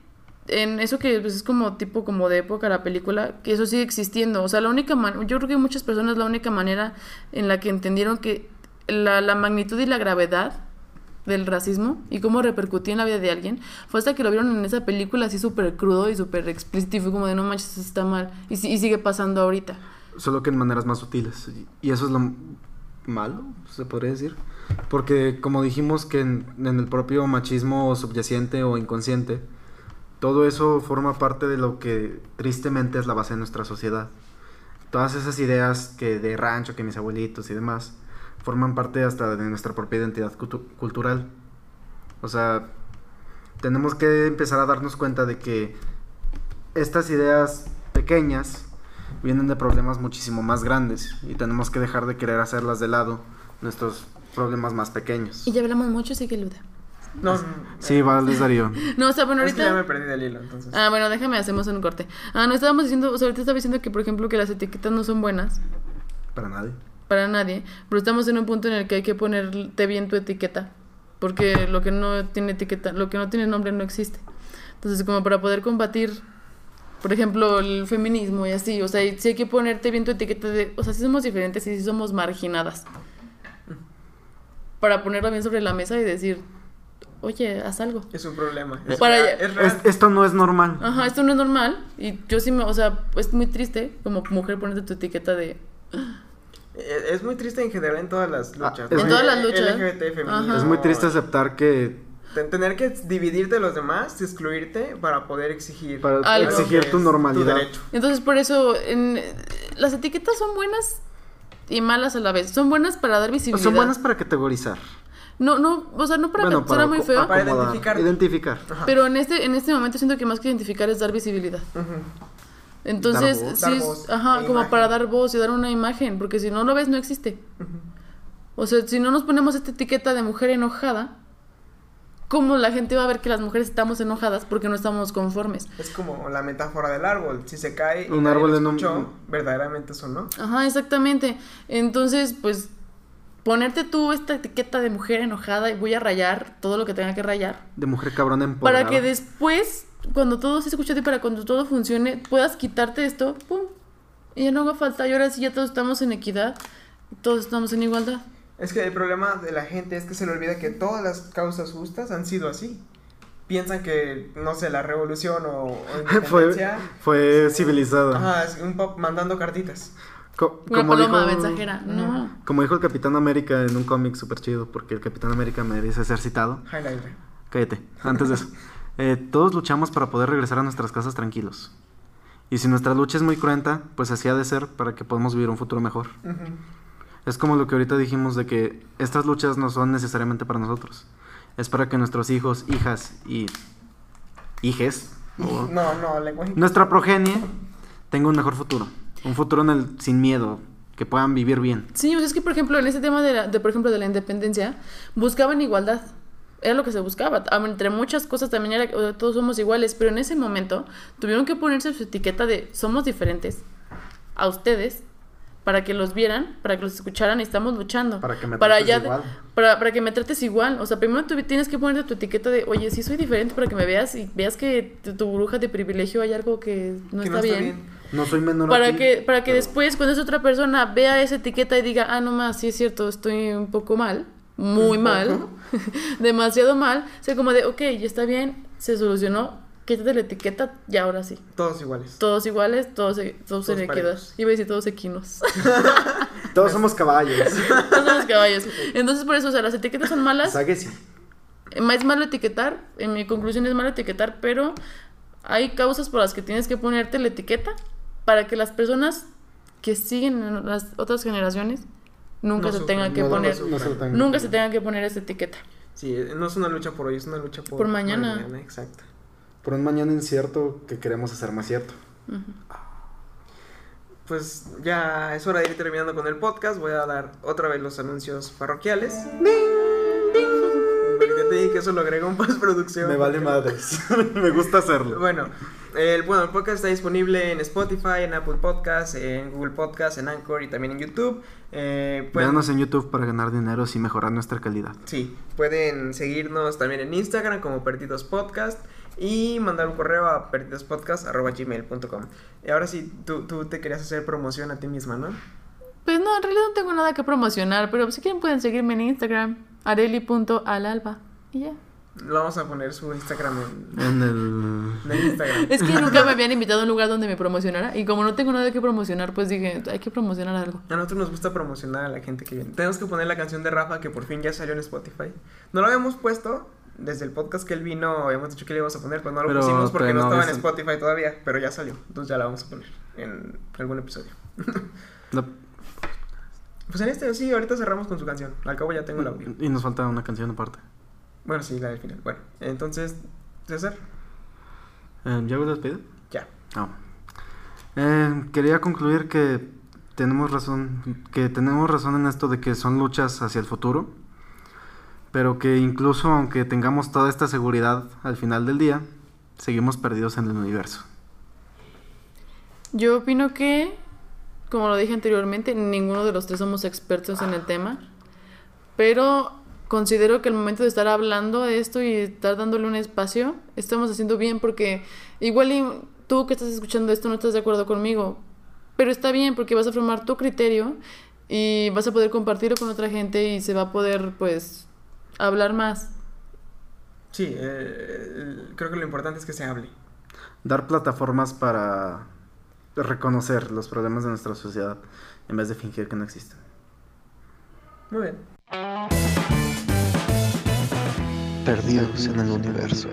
en eso que pues, es como tipo como de época la película, que eso sigue existiendo. O sea, yo creo que muchas personas la única manera en la que entendieron que la magnitud y la gravedad del racismo y cómo repercutía en la vida de alguien fue hasta que lo vieron en esa película así súper crudo y súper explícito y fue como de no manches, eso está mal. Y sigue pasando ahorita. Solo que en maneras más sutiles. Y eso es lo malo, se podría decir. Porque como dijimos que en el propio machismo subyacente o inconsciente, todo eso forma parte de lo que tristemente es la base de nuestra sociedad. Todas esas ideas que de rancho, que mis abuelitos y demás, forman parte hasta de nuestra propia identidad cultural. O sea, tenemos que empezar a darnos cuenta de que estas ideas pequeñas vienen de problemas muchísimo más grandes y tenemos que dejar de querer hacerlas de lado nuestros problemas más pequeños. Y ya hablamos mucho, así que Luda. No, Sí, vale, Darío. No, o sea, bueno, es ahorita... que ya me perdí del hilo, entonces. bueno, déjame, hacemos un corte. No, estábamos diciendo, o sea, ahorita estaba diciendo que, por ejemplo, que las etiquetas no son buenas Para nadie. para nadie, pero estamos en un punto en el que hay que ponerte bien tu etiqueta, porque lo que no tiene etiqueta, lo que no tiene nombre no existe. Entonces, como para poder combatir, por ejemplo, el feminismo y así, o sea, sí hay que ponerte bien tu etiqueta de, o sea, sí somos diferentes y sí somos marginadas. Para ponerlo bien sobre la mesa y decir, oye, haz algo. Es un problema. Para- real. Esto no es normal. Ajá, esto no es normal. Y yo sí o sea, es muy triste como mujer ponerte tu etiqueta de... Es muy triste en general en todas las luchas. En todas las luchas. LGBT, feminismo. Ajá. Es muy triste aceptar que Tener que dividirte de los demás, excluirte para poder exigir. para Algo. exigir que tu es normalidad. Tu derecho. Entonces, por eso, las etiquetas son buenas y malas a la vez. Son buenas para dar visibilidad. Son buenas para categorizar. No, o sea, no para... Bueno, suena muy feo. Para acomodar, identificarte. identificar. Ajá. Pero en este momento siento que más que identificar es dar visibilidad. Ujú. Entonces, Dar voz. sí, Dar voz ajá, e como imagen. para dar voz y dar una imagen, porque si no lo ves no existe. Ujú. O sea, si no nos ponemos esta etiqueta de mujer enojada, ¿cómo la gente va a ver que las mujeres estamos enojadas porque no estamos conformes? Es como la metáfora del árbol. Si se cae y Un nadie árbol lo en un- escuchó, verdaderamente eso no. Ajá, exactamente. Entonces, pues, ponerte tú esta etiqueta de mujer enojada y voy a rayar todo lo que tenga que rayar. De mujer cabrón empoderada. Para que después, cuando todo se escuche y para cuando todo funcione, puedas quitarte esto, pum, y ya no haga falta. Y ahora sí ya todos estamos en equidad, todos estamos en igualdad. Es que el problema de la gente es que se le olvida que todas las causas justas han sido así. Piensan que, no sé, la revolución o independencia... Fue civilizada. Ajá, es un pop mandando cartitas. Una paloma mensajera, no. Como dijo el Capitán América en un cómic súper chido, porque el Capitán América merece ser citado. Highlighter. Cállate, antes de eso. Todos luchamos para poder regresar a nuestras casas tranquilos. Y si nuestra lucha es muy cruenta, pues así ha de ser para que podamos vivir un futuro mejor. Ujú. Es como lo que ahorita dijimos de que estas luchas no son necesariamente para nosotros. Es para que nuestros hijos, hijas y hijes, o No, lenguaje. nuestra progenie tenga un mejor futuro. Un futuro sin miedo, que puedan vivir bien. Sí, pues es que, por ejemplo, en ese tema por ejemplo, de la independencia, buscaban igualdad. Era lo que se buscaba. Entre muchas cosas también era que todos somos iguales, pero en ese momento tuvieron que ponerse su etiqueta de somos diferentes a ustedes para que los vieran, para que los escucharan y estamos luchando. Para que me para trates ya igual. para que me trates igual. O sea, primero tú tienes que ponerte tu etiqueta de, oye, sí soy diferente para que me veas y veas que tu burbuja de privilegio hay algo que no Que está bien. No soy menor a Para ti, que pero- después cuando esa otra persona vea esa etiqueta y diga, no más, sí es cierto, estoy un poco mal, muy mal, demasiado mal, sea como de, ok, ya está bien, se solucionó, quítate la etiqueta y ahora sí. Todos iguales. Todos iguales, todos en equidad. parejos. Iba a decir todos equinos. Todos somos caballos. Todos somos caballos. Entonces por eso, o sea, las etiquetas son malas. Ságuese. Es malo etiquetar, en mi conclusión es malo etiquetar, pero hay causas por las que tienes que ponerte la etiqueta para que las personas que siguen en las otras generaciones nunca No se sufran, tengan que no poner, sufran. se lo tengan nunca que se poner. tengan que poner esa etiqueta. Sí, no es una lucha por hoy, es una lucha Por mañana. Exacto. Por un mañana incierto que queremos hacer más cierto. Pues ya es hora de ir terminando con el podcast. Voy a dar otra vez los anuncios parroquiales. Porque te dije que eso lo agregó en postproducción. Me vale madres. Me gusta hacerlo. Bueno, el podcast está disponible en Spotify, en Apple Podcasts, en Google Podcasts, en Anchor y también en YouTube. Pueden- Véanos en YouTube para ganar dinero y mejorar nuestra calidad. Sí, pueden seguirnos también en Instagram como Perdidos Podcast y mandar un correo a perdidospodcast@gmail.com. Y ahora sí, tú te querías hacer promoción a ti misma, ¿no? Pues no, en realidad no tengo nada que promocionar, pero si quieren pueden seguirme en Instagram, areli.alalba, y ya. Vamos a poner su Instagram En el... en el Instagram. Es que nunca me habían invitado a un lugar donde me promocionara, y como no tengo nada que promocionar, pues dije, hay que promocionar algo. A nosotros nos gusta promocionar a la gente que viene. Tenemos que poner la canción de Rafa que por fin ya salió en Spotify. No lo habíamos puesto desde el podcast que él vino, habíamos dicho que le íbamos a poner, pero no lo pusimos porque no estaba en Spotify todavía, pero ya salió. Entonces ya la vamos a poner en algún episodio. Pues en este sí, ahorita cerramos con su canción. Al cabo ya tengo el audio. Y nos falta una canción aparte. Bueno, sí, la del final. Bueno, entonces, César. ¿Ya voy a despedir? Ya. Quería concluir que tenemos razón en esto de que son luchas hacia el futuro, pero que incluso aunque tengamos toda esta seguridad al final del día, seguimos perdidos en el universo. Yo opino que, como lo dije anteriormente, ninguno de los tres somos expertos en el tema, pero considero que el momento de estar hablando de esto y estar dándole un espacio, estamos haciendo bien, porque igual y tú que estás escuchando esto no estás de acuerdo conmigo, pero está bien porque vas a formar tu criterio y vas a poder compartirlo con otra gente y se va a poder, pues, hablar más. Sí, creo que lo importante es que se hable. Dar plataformas para reconocer los problemas de nuestra sociedad en vez de fingir que no existen. Muy bien. Perdidos en el universo.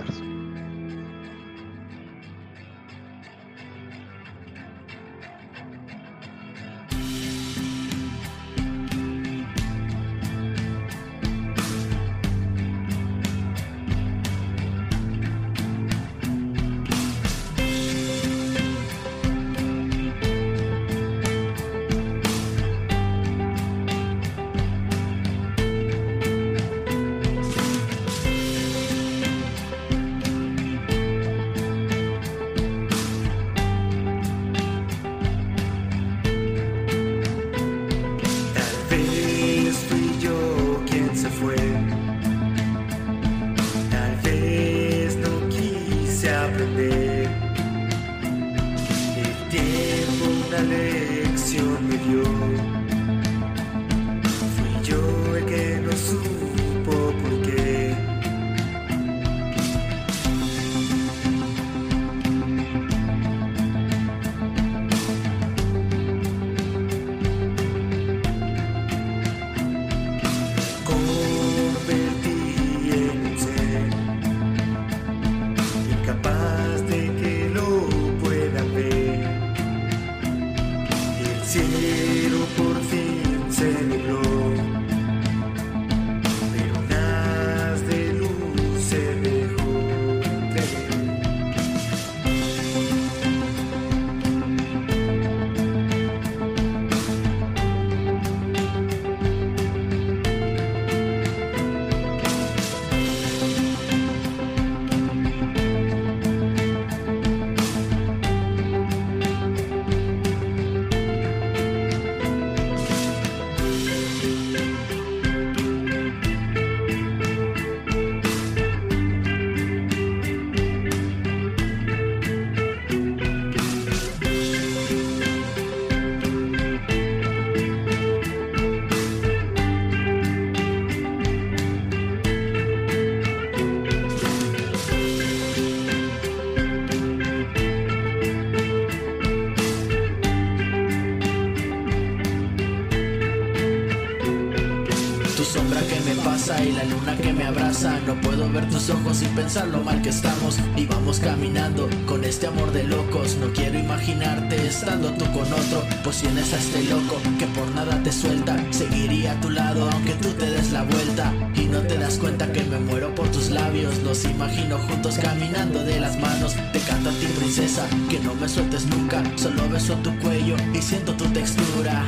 Y la luna que me abraza, no puedo ver tus ojos sin pensar lo mal que estamos. Y vamos caminando con este amor de locos. No quiero imaginarte estando tú con otro, pues tienes a este loco que por nada te suelta. Seguiría a tu lado aunque tú te des la vuelta. Y no te das cuenta que me muero por tus labios. Nos imagino juntos caminando de las manos. Te canto a ti princesa, que no me sueltes nunca. Solo beso tu cuello y siento tu textura.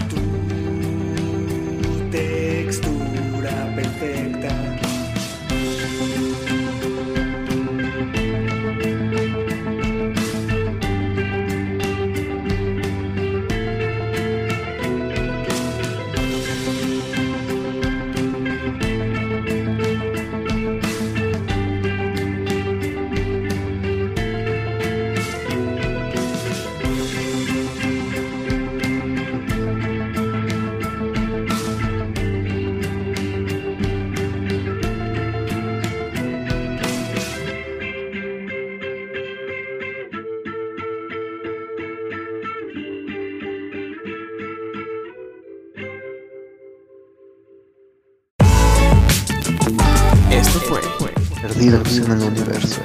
Tu textura perfecta. Esto fue Perdidos en el universo.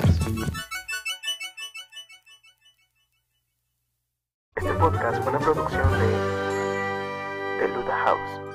Este podcast fue una producción de Luda House.